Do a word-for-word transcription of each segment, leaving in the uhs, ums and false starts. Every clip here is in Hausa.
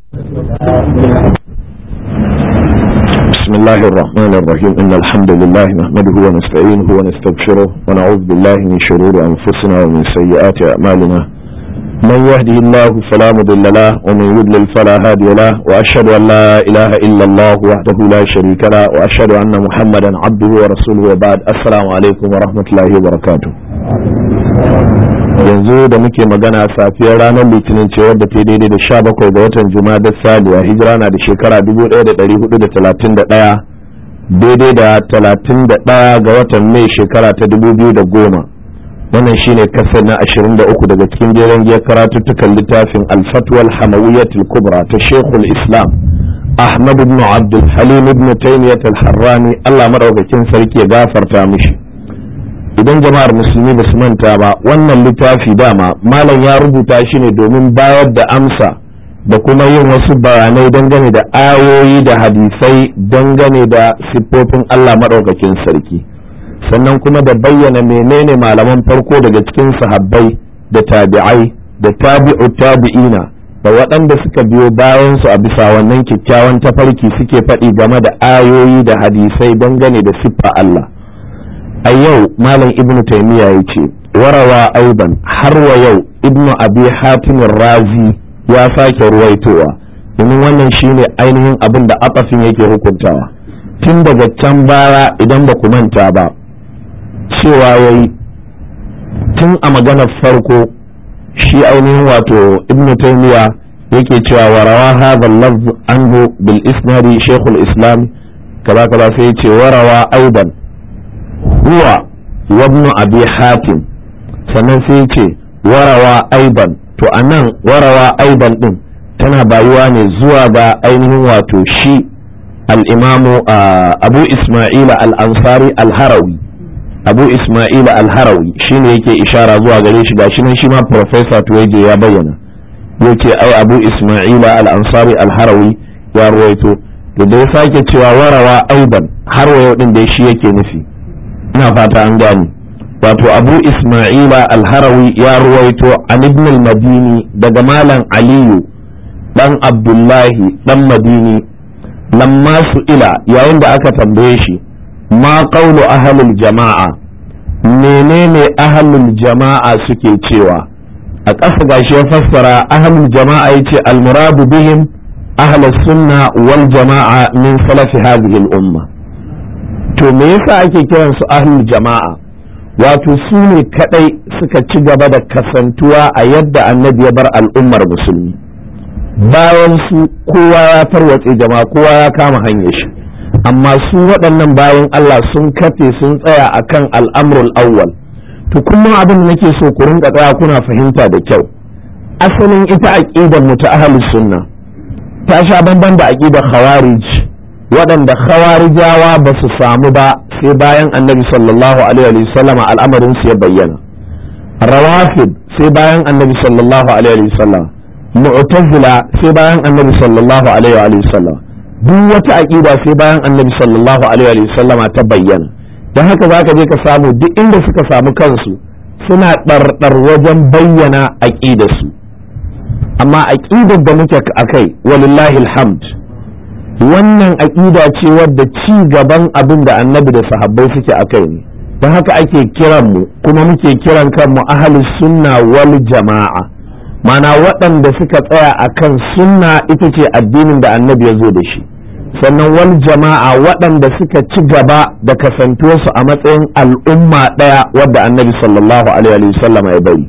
بسم الله الرحمن الرحيم إن الحمد لله نحمده ونستعينه ونستغفره ونعوذ بالله من شرور أنفسنا ومن سيئات أعمالنا من يهده الله فلا مضل له ومن يضلل فلا هادي له وأشهد أن لا إله إلا الله وحده لا شريك له وأشهد أن محمدا عبده ورسوله وبعد السلام عليكم ورحمة الله وبركاته. yanzu da muke magana safiyar ranar litinin ce wadda ta daidai da sha bakwai ga watan Juma'a Saniya, hijira na da shekara dubu ɗaya da ɗari hudu da talatin da ɗaya daidai da talatin da ɗaya ga watan Mai shekara ta dubu biyu da goma. Wannan shine kasar na ashirin da uku daga cikin jeren giyar karatuttukan littafin Al-Fatwa Al-Hamawiyyatul Kubra ta Sheikhul Islam Ahmad ibn Abdul Halim ibn Taymiyyah Al-Harrani, Allah madaukakin sarki ya gafarta mishi. Idan jama'ar musulmi ba su manta ba, wannan littafi dama malam ya rubuta shi ne domin bayar da amsa da kuma yin wasu bayanai dangane da ayoyi da hadisai dangane da siffofin Allah maɗaukakin sarki, sannan kuma da bayyana menene malaman farko daga cikin sahabbai da tabi'ai da tabi'u tabi'ina da waɗanda suka biyo bayan su a bisa wannan kyakkyawan tafarki suke faɗi game da ayoyi da hadisai dangane da siffa Allah. A yau malam ibnu taymiya ya ce warawa aiban har wa yau ibnu abi hatim razi ya sake ruwaitowa, domin wannan shine ainihin abin da atafin yake hukuntawa tun daga can baya idan ba ku manta ba, cewa yayi tun a maganar farko shi ainihin wato ibnu taymiya yake cewa warawa hadha al-lafz anhu bil isnadi shaykhul islam kaza kaza, sai ya ce warawa aiban huwa wabnu abi hatim, sannan sai ce warawa aiban. To anan warawa aiban din tana bayuwa ne zuwa ga ainihin wato shi al-imamu abu isma'ila al-ansari al-harawi abu isma'ila al-harawi shine yake ishara zuwa gare shi, gashi nan shi ma professor tuwaje ya bayyana yace ai abu isma'ila al-ansari al-harawi ya ruwaito. to da ya sake cewa warawa aiban har wayo din da shi yake nufi, ina fata an gani, wato abu isma'ila al-harawi ya ruwaito an ibn al-madini daga malam aliyu dan abdullahi dan madini, lamma su'ila yayin da aka tambaye shi ma qawlu ahlul jama'a, menene ahlul jama'a suke cewa, a ƙasa gashi ya fassara ahlul jama'a yace al-muradu bihim ahlus sunna wal jama'a min salafi hadhihi al-umma. to me yasa ake kiran su ahlul jama'a? wato su ne kadai suka ci gaba da kasantuwa a yadda annabi ya bar al'ummar musulmi, bayan su kowa ya tarwatse jama'a, kowa ya kama hanyar shi, amma su waɗannan bayan Allah sun kafe sun tsaya akan al'amrul awwal. to kullum abin da nake so ku rinka tsaya kuna fahimta da kyau, asalin ita aqidar mu ta ahlus sunna ta sha bamban da aqidar khawarij, waɗanda khawarijawa ba su samu ba sai bayan annabi sallallahu alaihi wasallama al'amarin su ya bayyana, rawafid sai bayan annabi sallallahu alaihi wasallam, mu'tazila sai bayan annabi sallallahu alaihi wasallam, duk wata aqida sai bayan annabi sallallahu alaihi wasallama ta bayyana. dan haka zaka je ka samu duk inda suka samu kansu suna ɗarɗar wajen bayyana aqidarsu, amma aqidar da muke akai walillahi alhamd wannan aƙida ce wadda ci gaban abin da annabi da sahabbai suke a kai ne, don haka ake kiran mu kuma muke kiran kanmu ahlus sunna wal jama'a, mana waɗanda suka tsaya akan sunna ita ce addinin da annabi ya zo da shi, sannan wal jama'a waɗanda suka ci gaba da kasantuwarsu a matsayin al'umma ɗaya wadda annabi sallallahu alaihi wasallam ya bari.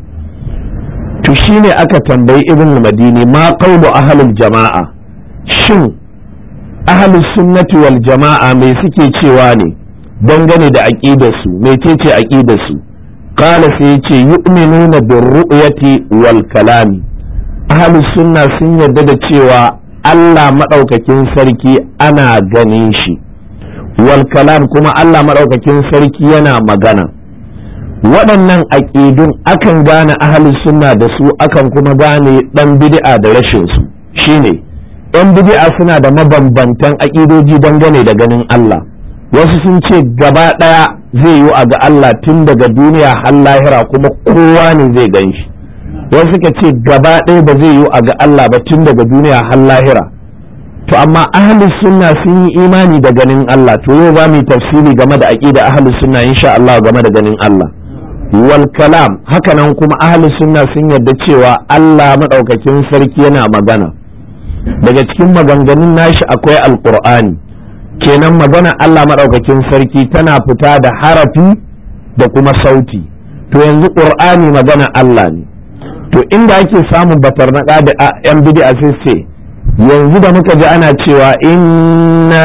to shine aka tambayi ibn madini ma qawlu ahlul jama'a, shin ahlus sunnati wal jama'a me suke cewa ne dangane da aqidarsu, mecece aqidarsu? qala sai yace yu'minuna bir ru'yati wal kalami, ahlus sunna sun yarda da cewa Allah madaukakin sarki ana ganin shi, wal kalam kuma Allah madaukakin sarki yana magana. waɗannan aqidun akan gane ahlus sunna da su, akan kuma gane dan bid'a da rashin su. shine yan bid'a suna da mabambantan aƙidoji dangane da ganin Allah, wasu sun ce gaba ɗaya zai yi a ga Allah tun daga duniya har lahira kuma kowa ne zai gan shi, wasu suka ce gaba ɗaya ba zai yi a ga Allah ba tun daga duniya har lahira. To amma ahlus sunna sun yi imani da ganin Allah. To yau za mu yi tafsiri game da aqida ahlus sunna insha Allah game da ganin Allah. Wal kalam, haka nan kuma ahlus sunna sun yarda cewa Allah madaukakin sarki yana magana. Daga cikin maganganun nashi akwai alqur'ani. Kenan magana Allah madaukakin sarki tana fita da harafi da kuma sauti. To yanzu qur'ani magana Allah ne. To inda ake samun batarnaka da yan bid'a sai ce yanzu da muka ji ana cewa inna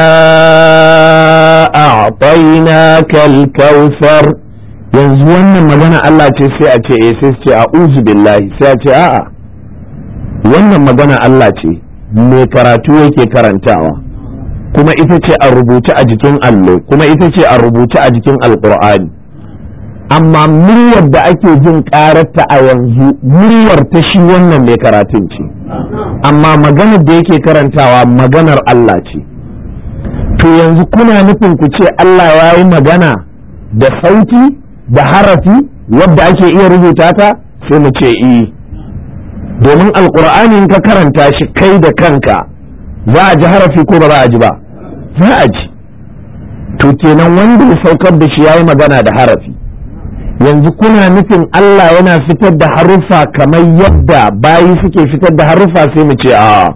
a'tainaka al-kautsar, yanzu wannan magana Allah ce sai a ce eh sai ce a'udhu billahi, sai a ce a'a wannan magana Allah ce mai karatu yake karantawa, kuma ita ce a rubuce a jikin allo, kuma ita ce a rubuce a jikin alqur'ani. Amma muryar da ake jin ƙararta a yanzu muryar ta shi wannan mai karatun ce, amma maganar da yake karantawa maganar Allah ce. To yanzu kuna nufin ku ce Allah ya yi magana da sauti da harafi wadda ake iya rubuta ta? Sai mu ce eh, domin alƙur'ani ka karanta shi kai da kanka za a ji harafi ko ba za a ji ba? Za a ji. To kenan wanda ya saukar da shi ya yi magana da harafi. Yanzu kuna nufin Allah yana fitar da haruffa kamar yadda bayi suke fitar da haruffa? Sai mu ce a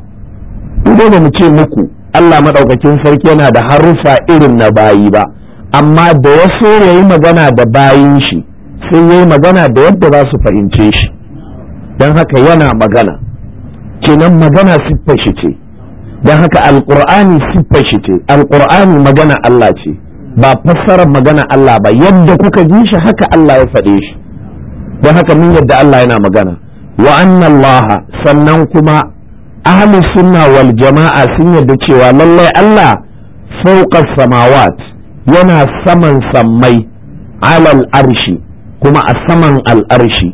ba mu ce muku Allah madaukakin sarki yana da haruffa irin na bayi ba, amma da ya so ya yi magana da bayin shi sai ya yi magana da yadda za su fahimce shi, don haka yana magana. Kenan magana siffar shi ce, don haka alƙur'ani siffar shi ce, alƙur'ani magana Allah ce, ba fassarar magana Allah ba, yadda kuka ji shi haka Allah ya faɗe shi. Don haka mun yadda Allah yana magana. Wa anna Allah, sannan kuma ahlus sunna wal jama'a sun yadda cewa lallai Allah fawqa samawat, yana saman sammai, alal arshi, kuma a saman al'arshi.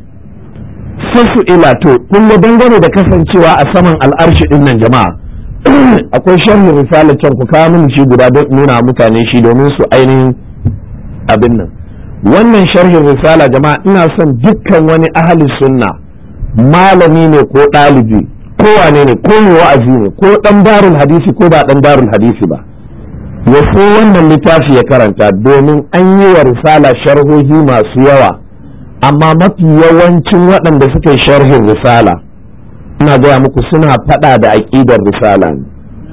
Fasu ila to kun dangane da kasancewa a saman al'arshi din nan jama'a, akwai sharhin risalar can ku kawo min shi guda don nuna mutane shi domin su ainihin abin nan. Wannan sharhin risala jama'a ina son dukkan wani ahli sunna, malami ne ko ɗalibi ko wane ne ko mai wa'azi ne ko ɗan darul hadisi ko ba ɗan darul hadisi ba, ya so wannan littafi ya karanta, domin an yi wa risala sharhohi masu yawa, amma mafi yawancin waɗanda suka yi sharhin risala ina gaya muku suna faɗa da aƙidar risala ne.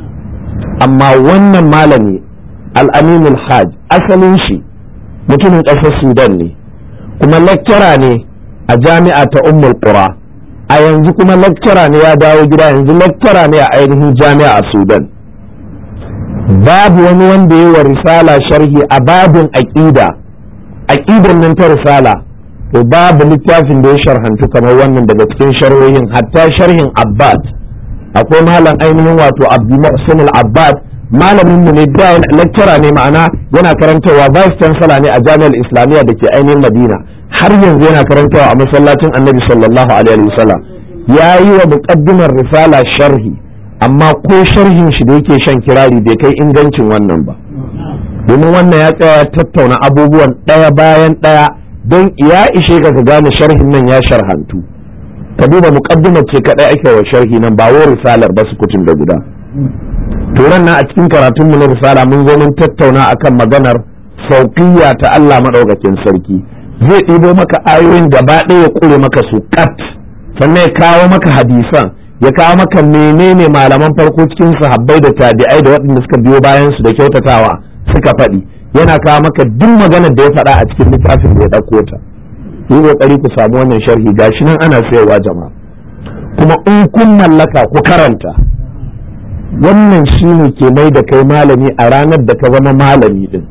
Amma wannan malami al-Amin al-Hajj asalin shi mutumin ƙasar Sudan ne, kuma lecturer ne a jami'a ta Ummul Qura, a yanzu kuma lecturer ne ya dawo gida, yanzu lecturer ne a ainihin jami'a a Sudan. Babu wani wanda ya wa risala sharhi a babin aƙida, aƙidar nan ta risala, to babu littafin da ya sharhantu kamar wannan daga cikin sharhohin, hatta sharhin Abbad. Akwai malam ainihin wato Abdul Muhsin al-Abbad, malamin mu ne da lecturer ne, ma'ana yana karantawa vice chancellor ne a jami'ar Islamiyya da ke ainihin Madina, har yanzu yana karantawa a masallacin Annabi sallallahu alaihi wasallam. Ya yi wa muqaddimar risala sharhi, amma ko sharhin shi da yake shan kirari bai kai ingancin wannan ba, domin wannan ya tsaya tattauna abubuwan ɗaya bayan ɗaya don ya ishe ka gane sharhin nan ya sharhantu. Ka duba muqaddimar ce kadai ake wa sharhi nan, ba wa risalar ba su kutun da guda. Turan nan a cikin karatun mu na risala mun zo mun tattauna akan maganar sauqiyya ta Allah madaukakin sarki. Zai ɗibo maka ayoyin gaba ɗaya ya kure maka su kat, sannan ya kawo maka hadisan, ya kawo maka menene malaman farko cikin sahabbai da tabi'ai da waɗanda suka biyo bayan su da kyautatawa suka faɗi, yana kawo maka duk maganar da ya faɗa a cikin littafin da ya ɗauko ta. Yi ƙoƙari ku samu wannan sharhi, gashi nan ana sayarwa jama'a, kuma in kun mallaka ku karanta. Wannan shine ke mai da kai malami a ranar da ka zama malami din,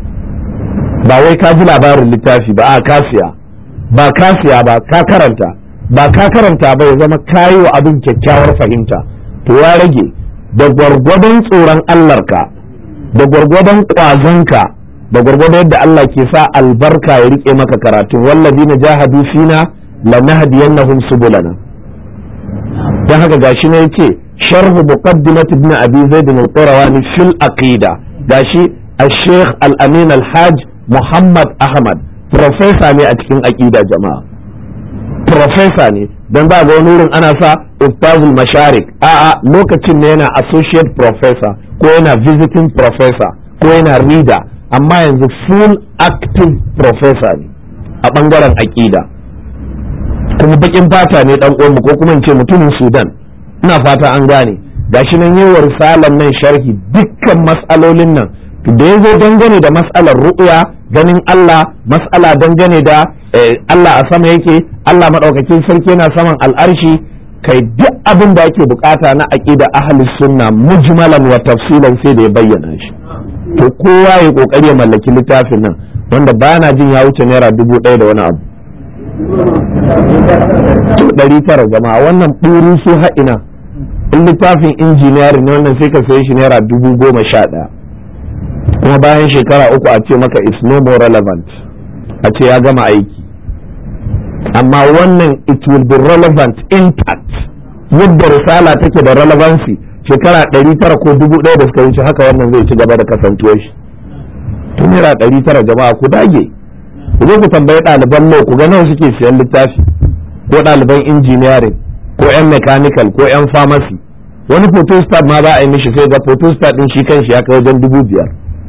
ba wai ka ji labarin littafi ba, a kasiya ba kasiya ba ka karanta, ba ka karanta ba ya zama kayi wa abin kyakkyawar fahimta. To ya rage da gwargwadon tsoron Allahnka, da gwargwadon ƙwazonka, da gwargwadon yadda Allah ke sa albarka ya rike maka karatun. wallazina jahadu fina lanahdiyannahum subulana. Dan haka gashi ne yace sharh muqaddimat ibn abi zaid al-qurawani fil aqida, gashi al-sheikh al-amin al-hajj Muhammad Ahmad professor ne a cikin aqida jama'a, professor ne don ba ga wani wurin ana sa ustazul masharik, a'a lokacin ne yana associate professor ko yana visiting professor ko yana reader, amma yanzu full active professor ne a bangaren aqida, kuma bakin fata ne dan uwanmu ko kuma in ce mutumin Sudan. Ina fata an gane. Gashi nan yi wa risalan nan sharhi dukkan mas'alolin nan da ya zo dangane da mas'alar ru'ya, ganin Allah, mas'ala dangane da Allah a sama yake, Allah madaukakin sarki yana saman al'arshi, kai duk abin da ake bukata na aqida ahli sunna mujmalan wa tafsilan sai da ya bayyana shi. To kowa ya kokari ya mallaki littafin nan wanda ba na jin ya wuce naira dubu ɗaya da wani abu. To ɗari tara jama'a, wannan ɓuri su ha'ina. In littafin injiniyarin ne wannan sai ka saye shi naira dubu goma sha ɗaya, kuma bayan shekara uku a ce maka is no more relevant, a ce ya gama aiki. Amma wannan it will be relevant intact, yadda risala take da relevancy shekara ɗari tara ko dubu ɗaya da suka wuce, haka wannan zai ci gaba da kasantuwar shi. To naira ɗari tara jama'a, ku dage ku zo ku tambayi ɗaliban lo ku ga nawa suke siyan littafi, ko ɗaliban engineering ko yan mechanical ko yan pharmacy. Wani photostat ma za a yi mishi sai ga photostat din shi kanshi ya kai wajen dubu biyar.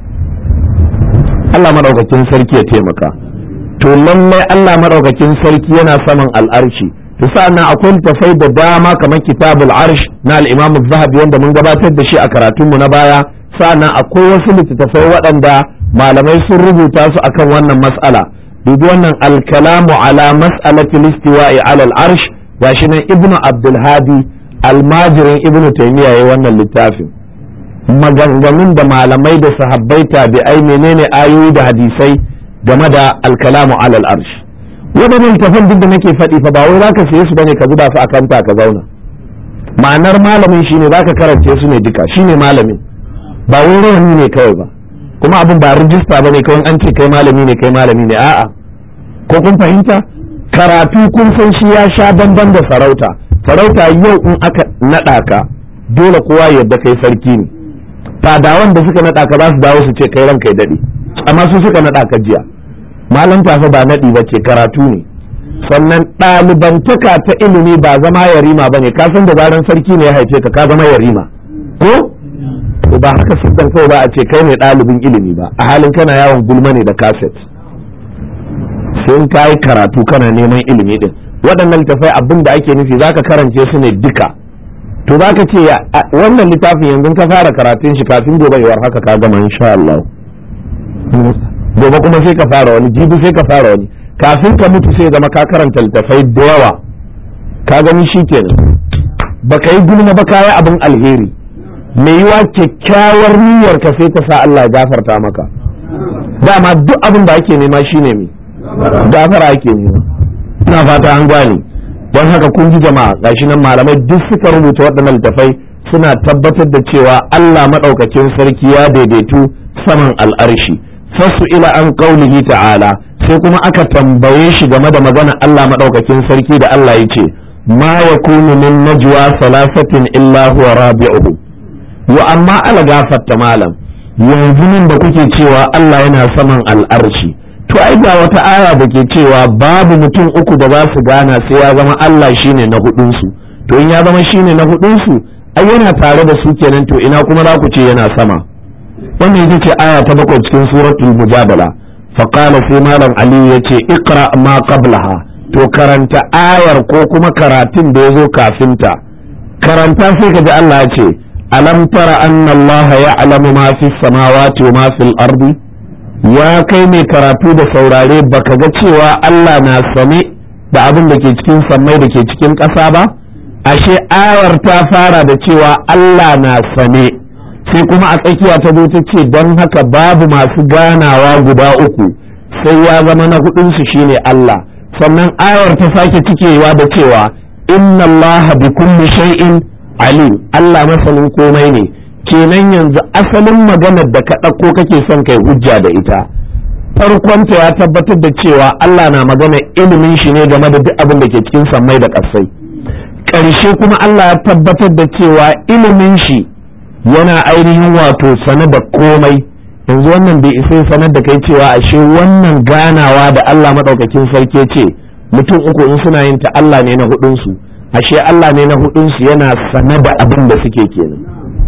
Allah madaukakin sarki ya taimaka. To lallai Allah madaukakin sarki yana saman al'arshi. To sa'annan akwai littafai da dama kamar kitabul arsh na al-Imam az-Zahabi wanda mun gabatar da shi a karatunmu na baya. Sa'annan akwai wasu littattafai waɗanda malamai sun rubuta su akan wannan mas'ala. Dubi wannan al-kalamu ala mas'alati al-istiwa'i ala al-arsh, gashi nan Ibn Abdul Hadi almajirin Ibn Taymiyyah yayin wannan littafin. Maganganun da malamai da sahabbai tabi'ai menene ayoyi da hadisai game da al-kalamu ala al-arsh. Wadannan littafan duk da nake faɗi fa ba wai zaka saye su bane ka zuba su akan ta ka zauna. Ma'anar malamin shine zaka karance su ne duka, shine malamin. Ba wai rawani ne kawai ba. Kuma abin ba rijista bane kawai an ce kai malami ne kai malami ne, a'a. Ko kun fahimta? Karatu kun san shi ya sha bamban da sarauta. Sarauta yau in aka naɗa ka dole kowa yadda kai sarki ne. Fadawan da suka naɗa ka za su dawo su ce kai ranka ya daɗe, amma su suka naɗa ka jiya. Malam tafa ba naɗi ba ce, karatu ne. Sannan ɗalibantaka ta ilimi ba zama yarima ba ne, ka san da zaran sarki ne ya haife ka ka zama yarima ko? To ba haka siddan kawai ba a ce kai ne ɗalibin ilimi ba, a halin kana yawon gulma ne da kaset. Sai in ka yi karatu kana neman ilimi din. Waɗannan littafai abin da ake nufi zaka karance su ne duka. To zaka ce wannan littafin yanzu ka fara karatun shi kafin gobe yawar haka ka gama insha Allah. Gobe kuma sai ka fara wani, jibi sai ka fara wani, kafin ka mutu sai zama ka karanta littafai da yawa. Ka gani shikenan. Baka yi gulma ba ka yi abin alheri. Mai yiwa kyakkyawar niyyar ka sai ta sa Allah ya gafarta maka. Dama duk abin da ake nema shine me? Gafara ake nema. Ina fata an gane. Don haka kun ji jama'a, gashi nan malamai duk suka rubuta waɗannan littafai suna tabbatar da cewa Allah madaukakin sarki ya daidaitu saman al'arshi. Fasu ila an qaulihi ta'ala, sai kuma aka tambaye shi game da magana Allah madaukakin sarki da Allah yace ma yakunu min najwa salasatin illa huwa rabi'uhu. Wa amma ala gafatta malam, yanzu nan da kuke cewa Allah yana saman al'arshi, to ai ga wata aya da ke cewa babu mutum uku da za su gana sai ya zama Allah shine na hudunsu. To in ya zama shine na hudunsu, ai yana tare da su kenan, to ina kuma za ku ce yana sama? Wannan ita ce aya ta bakwai cikin suratul mujadala. Fa qala sai malam Ali yace iqra ma qablaha, to karanta ayar ko kuma karatun da yazo kafin ta. Karanta sai ka ji Allah ya ce alam tara anna Allah ya'lamu ma fis samawati wa ma fil ardi. Ya kai mai karatu da saurare baka ga cewa Allah na sane da abin da ke cikin sammai da ke cikin ƙasa ba? Ashe ayar ta fara da cewa Allah na sane, sai kuma a tsakiya ta zo ta ce don haka babu masu ganawa guda uku sai ya zama na hudunsu shine Allah. Sannan ayar ta sake cikewa da cewa inna Allah bi kulli shay'in alim, Allah masanin komai ne. Kenan yanzu asalin maganar da ka ɗauko kake son kai hujja da ita, farkonta ya tabbatar da cewa Allah na magana ilimin shi ne game da duk abin da ke cikin sammai da ƙasai. Ƙarshe kuma Allah ya tabbatar da cewa ilimin shi yana ainihin wato sane da komai. Yanzu wannan bai isa sanar da kai cewa ashe wannan ganawa da Allah maɗaukakin sarki ce mutum uku in suna yin ta Allah ne na hudunsu, ashe Allah ne na hudunsu yana sane da abin da suke kenan.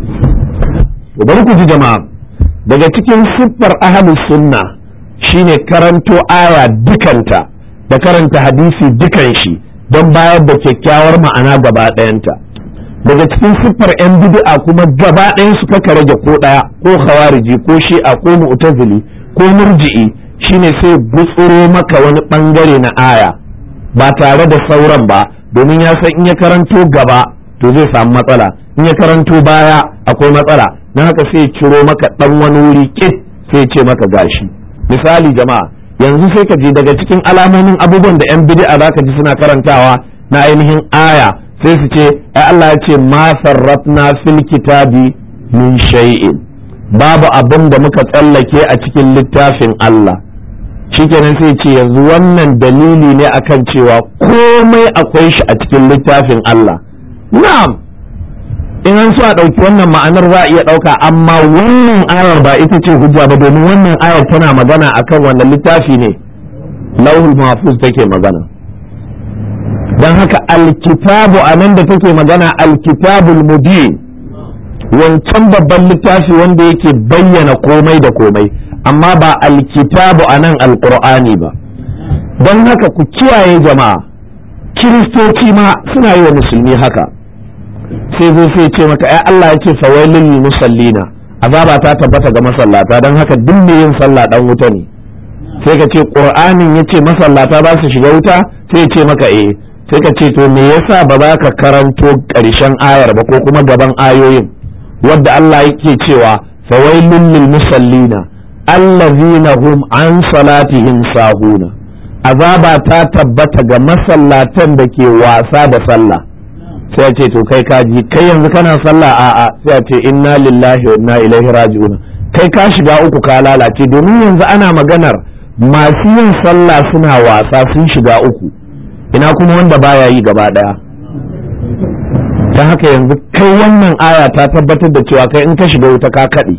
Bari ku ji jama'a, daga cikin siffar ahlus sunna shine karanto aya dukanta da karanta hadisi dukan shi don bayar da kyakkyawar ma'ana gaba ɗayanta. Daga cikin siffar 'yan bid'a kuma gaba ɗayan su kaka rage ko ɗaya, ko khawariji ko shi'a ko mu'tazili ko murji'i, shine sai gutsuro maka wani bangare na aya ba tare da sauran ba, domin ya san in ya karanto gaba to zai samu matsala, in ya karanto baya akwai matsala, na haka sai ciro maka dan wani wuri kit sai ce maka gashi. Misali jama'a, yanzu sai ka je daga cikin alamomin abubuwan da 'yan bid'a zaka ji suna karantawa na ainihin aya, sai su ce ai Allah ya ce ma farratna fil kitabi min shay'in, babu abin da muka tsallake a cikin littafin Allah. Shikenan sai ce yanzu wannan dalili ne akan cewa komai akwai shi a cikin littafin Allah. Na'am, in an so a ɗauki wannan ma'anar za a iya ɗauka, amma wannan ayar ba ita ce hujja ba, domin wannan ayar tana magana akan wannan littafi ne, lauhul mahfuz take magana. don haka alkitabu a nan da take magana alkitabul mubin, wancan babban littafi wanda yake bayyana komai da komai, amma ba alkitabu a nan alqur'ani ba. don haka ku kiyaye jama'a, kiristoci ma suna yi wa musulmi haka, sai zo sai ce maka ai Allah ya ce fawailul lil musallina, azaba ta tabbata ga masallata, don haka duk mai yin sallah dan wuta ne. sai ka ce qur'anin yace masallata ba su shiga wuta, sai ya ce maka eh, sai ka ce to me yasa ba za ka karanto ƙarshen ayar ba ko kuma gaban ayoyin wadda Allah yake cewa fawailul lil musallina allazina hum an salatihim sahuna, azaba ta tabbata ga masallatan da ke wasa da sallah. sai ce to kai kaji, kai yanzu kana sallah a'a, sai ce inna lillahi wa inna ilaihi raji'un, kai ka shiga uku ka lalace, domin yanzu ana maganar masu yin sallah suna wasa sun shiga uku, ina kuma wanda baya yi gaba daya. don haka yanzu kai wannan aya ta tabbatar da cewa kai in ka shiga wuta ka kaɗe.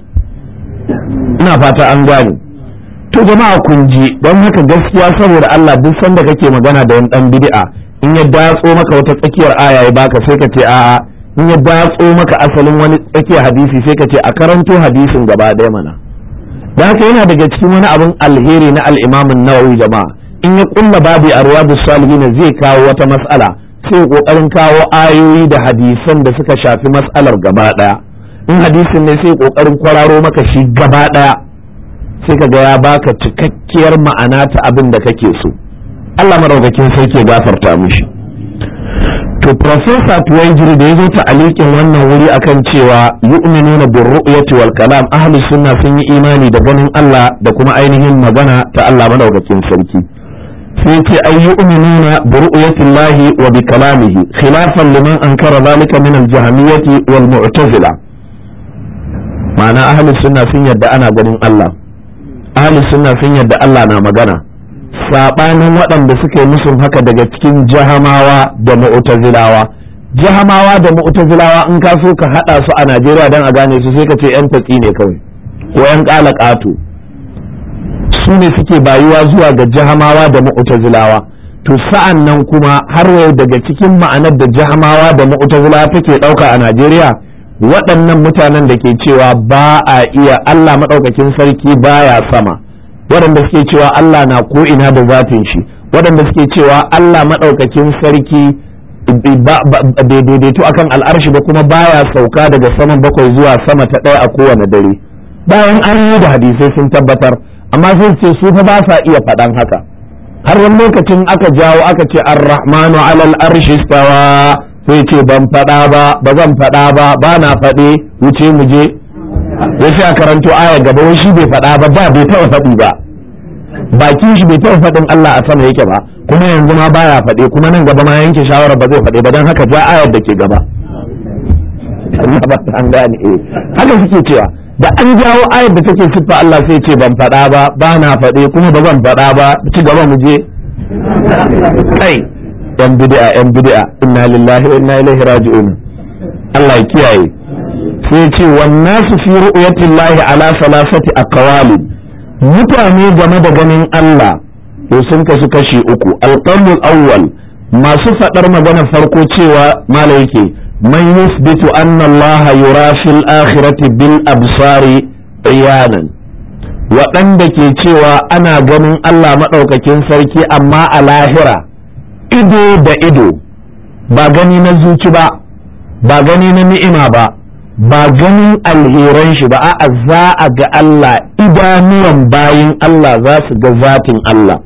ina fata an gane. to jama'a kun ji, don haka gaskiya saboda Allah duk sanda kake magana da wani dan bid'a, in ya datso maka wata tsakiyar aya ya baka sai ka ce a'a, in ya datso maka asalin wani tsakiyar hadisi sai ka ce a karanto hadisin gaba ɗaya mana. don haka yana daga cikin wani abin alheri na al-Imam an-Nawawi jama'a, in ya kulla babu a Riyadus Salihin zai kawo wata mas'ala, sai kokarin kawo ayoyi da hadisan da suka shafi mas'alar gaba ɗaya. in hadisin ne sai kokarin kwararo maka shi gaba ɗaya, sai ka ga ya baka cikakkiyar ma'ana ta abin da kake so. Allah madaukakin sai ke gafarta mishi. to professor Tuwaijiri da yazo ta alikin wannan wuri akan cewa yu'minuna bir ru'yati wal kalam, ahli sunna sun yi imani da ganin Allah da kuma ainihin magana ta Allah madaukakin sarki. sai ce ay yu'minuna bi ru'yati Allah wa bi kalamihi khilafan liman ankara zalika min al jahmiyyati wal mu'tazila. ma'ana ahli sunna sun yadda ana ganin Allah, ahli sunna sun yadda Allah na magana, sabanin waɗanda suka yi musun haka daga cikin jahamawa da mu'tazilawa. jahamawa da mu'tazilawa in ka so ka hada su a Najeriya dan a gane su sai ka ce yan tatsi ne kawai ko yan kalakato, su ne suke bayuwa zuwa ga jahamawa da mu'tazilawa. to sa'an nan kuma har yau daga cikin ma'anar da jahamawa da mu'tazilawa take dauka a Najeriya, waɗannan mutanen da ke cewa ba a iya Allah maɗaukakin sarki baya sama, waɗanda suke cewa Allah na ko ina da zatin shi, waɗanda suke cewa Allah maɗaukakin sarki daidaito akan al'arshi da kuma baya sauka daga saman bakwai zuwa sama ta ɗaya a kowane dare, bayan an yi da hadisai sun tabbatar, amma sun ce su fa ba sa iya faɗan haka. har wani lokacin aka jawo aka ce ar-rahmanu alal arshi stawa, sai ce ban faɗa ba, ba zan faɗa ba, ba na faɗe, wuce mu je. ya sai a karanto aya gaba, wai shi bai faɗa ba, ba bai taɓa faɗi ba, bakin shi bai taɓa faɗin Allah a sama yake ba, kuma yanzu ma baya faɗe, kuma nan gaba ma yanke shawara ba zai faɗe ba, don haka ja ayar da ke gaba. Allah ba an gane eh haka suke cewa, da an jawo ayar da take siffa Allah sai ce ban faɗa ba, ba na faɗe, kuma ba zan faɗa ba, ci gaba mu je. kai yan bid'a yan bid'a inna lillahi wa inna ilaihi raji'un. Allah ya kiyaye. sai ce wannan su fi ru'yatillahi ala salasati aqwali, mutane game da ganin Allah to sun kasu kashi uku. Alqaulul awwal, masu faɗar magana farko cewa mala yake man yusbitu anna Allah yura fil akhirati bil absari iyanan, waɗanda ke cewa ana ganin Allah maɗaukakin sarki amma a lahira ido da ido, ba gani na zuci ba, ba gani na ni'ima ba, ba ganin alheran shi ba, a za a ga Allah, idanuwan bayin Allah za su ga zatin Allah.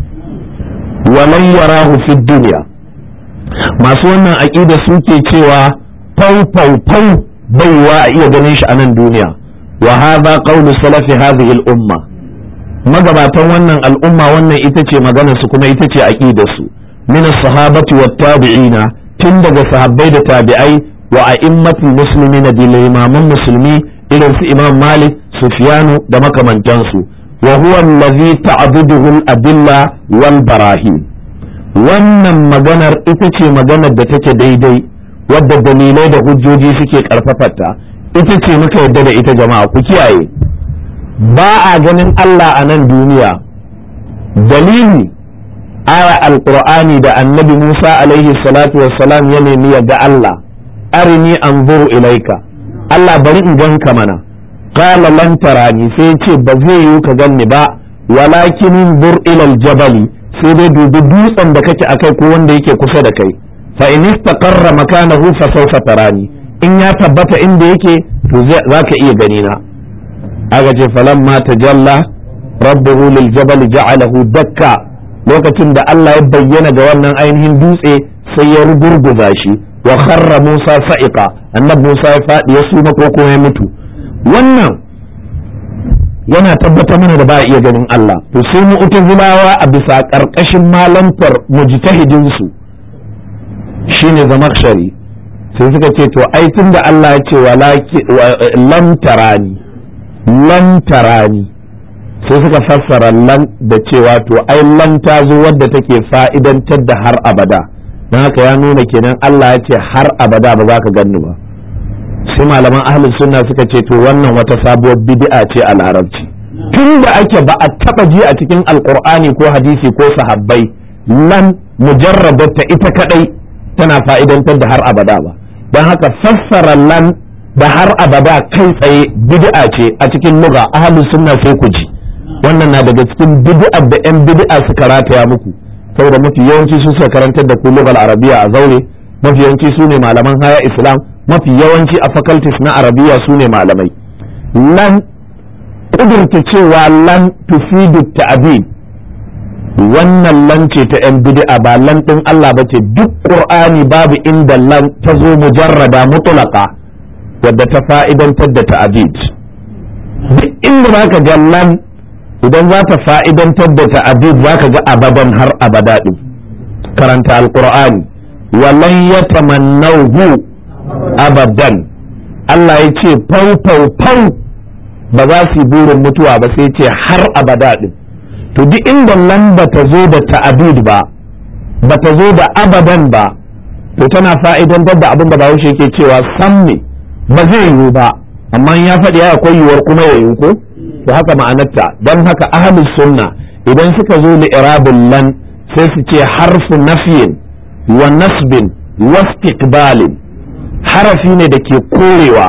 walan yarahu fi dunya, masu wannan aqida suke cewa fau fau fau baiwa a iya ganin shi a nan duniya. wa hadha qawlu salafi hadhihi al-umma, magabatan wannan al'umma wannan ita ce maganar su kuma ita ce aqidar su, min as-sahabati wat tabi'ina, tun daga sahabbai da tabi'ai, wa a'immatul muslimina da imaman musulmi irin su Imam Malik, Sufyanu da makamantansu. wa huwa allazi ta'buduhu al-adilla wal barahin, wannan maganar ita ce maganar da take daidai, wadda dalilai da hujjoji suke karfafarta, ita ce muka yadda da ita. jama'a ku kiyaye, ba a ganin Allah a nan duniya. dalili aya alqur'ani da annabi Musa alaihi salatu wassalam ya nemi ya ga Allah, arini anzuru ilaika, Allah bari in ganka mana. qala lan tarani, sai ce ba zai yiwu ka ganni ba, walakin anzur ila aljabali, sai dai dubi dutsen da kake akai ko wanda yake kusa da kai, fa in istaqarra makanahu fa sawfa tarani, in ya tabbata inda yake to zaka iya gani na. aka ce falamma tajalla rabbuhu lil jabali ja'alahu dakka, lokacin da Allah ya bayyana ga wannan ainihin dutse sai ya rugurguza shi, wa kharra Musa sa'iqa, annabi Musa ya fadi ya suma ko kuma ya mutu. wannan yana tabbatar mana da ba a iya ganin Allah. to sai mu'tazilawa a bisa karkashin malantar mujtahidin su shine Zamakhshari, sai suka ce to ai tunda Allah ya ce walaki lam tarani lam tarani, sai suka fassara lan da cewa to ai lan ta zo wadda take fa'idantar da har abada, don haka ya nuna kenan Allah ya ce har abada ba za ka ganni ba. sai malaman ahlus sunna suka ce to wannan wata sabuwar bid'a ce a larabci, tun da ake ba a taba ji a cikin alqur'ani ko hadisi ko sahabbai lan mujarradarta ita kadai tana fa'idantar da har abada ba, don haka fassara lan da har abada kai tsaye bid'a ce a cikin lugha. ahlus sunna sai ku ji wannan na daga cikin bid'ar da yan bid'a suka rataya muku, saboda mafi yawanci su suka karantar da ku lugal arabiya a zaure, mafi yawanci su ne malaman haya islam, mafi yawanci a faculties na arabiya su ne malamai. lan kudurta cewa lan tufidu ta'bid, wannan lan ce ta yan bid'a, ba lan din Allah ba ce. duk qur'ani babu inda lan ta zo mujarrada mutlaqa wadda ta fa'idantar da ta'bid. duk inda zaka ga lan idan za ta fa'idantar da ta'bid zaka ga abadan har abada din. karanta alqur'ani, walan yatamannahu abadan, Allah ya ce fau fau fau ba za su yi burin mutuwa ba, sai ce har abada din. to duk inda lan ba ta zo da ta'bid ba, ba ta zo da abadan ba, to tana fa'idantar da abin da Bahaushe yake cewa sam ne, ba zai yiwu ba, amma ya faɗi ya akwai yiwuwar kuma ya yiwu ko, to haka ma'anarta. don haka ahlus sunna idan suka zo li irabul lan sai su ce harfu nafyin wa nasbin wa istiqbalin, harafi ne da ke korewa,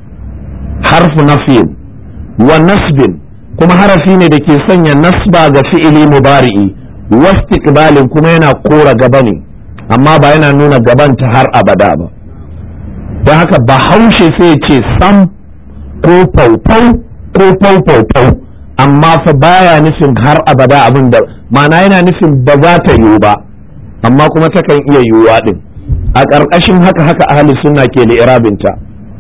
harfu nafyin wa nasbin, kuma harafi ne da ke sanya nasba ga fi'ili mubari'i, wa istiqbalin kuma yana kora gaba ne, amma ba yana nuna gaban ta har abada ba. don haka Bahaushe sai ce sam ko faufau ko faufau, amma fa baya nufin har abada abin da, ma'ana yana nufin ba za ta yiwu ba, amma kuma takan iya yiwuwa din. a ƙarƙashin haka haka ahli sunna ke li'irabinta.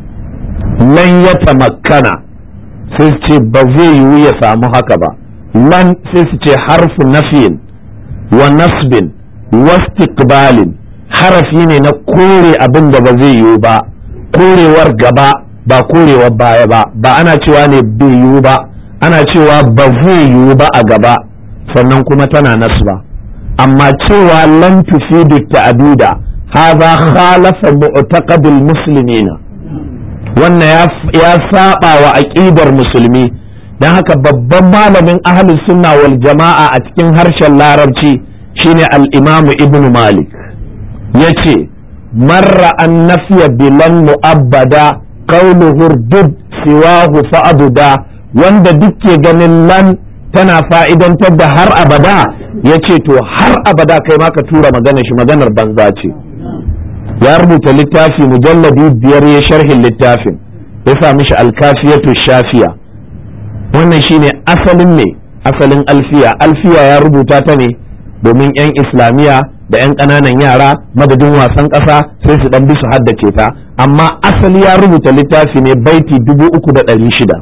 lan ya tamakkana sai su ce ba zai yiwu ya samu haka ba, lan sai su ce harfu nafiyin wa nasbin wa istiqbalin, harafi ne na kore abin da ba zai yiwu ba, korewar gaba ba korewar baya ba, ba ana cewa ne bai yiwu ba, ana cewa ba zai yiwu ba a gaba, sannan kuma tana nasba. amma cewa lan tufidu ta'bida hadha khalafa mu'taqadul muslimina, wannan ya saba wa aqidar musulmi, dan haka babban malamin ahlus sunna wal jama'a a cikin harshen larabci shine al-imam ibn malik yace marra an nafiya bilan mu'abbada qawluhu urdud siwahu fa'aduda, wanda duke ganin lan tana fa'idantar da har abada yace to har abada kai ma ka tura magana shi maganar banza ce. ya rubuta littafi mujalladi biyar ya sharhin littafin ya sa mishi alkafiyatu shafiya. wannan shine asalin ne asalin alfiya. alfiya ya rubuta ta ne domin yan islamiya da yan ƙananan yara madadin wasan ƙasa sai su dan bi su haddace ta, amma asali ya rubuta littafi ne baiti dubu uku da ɗari shida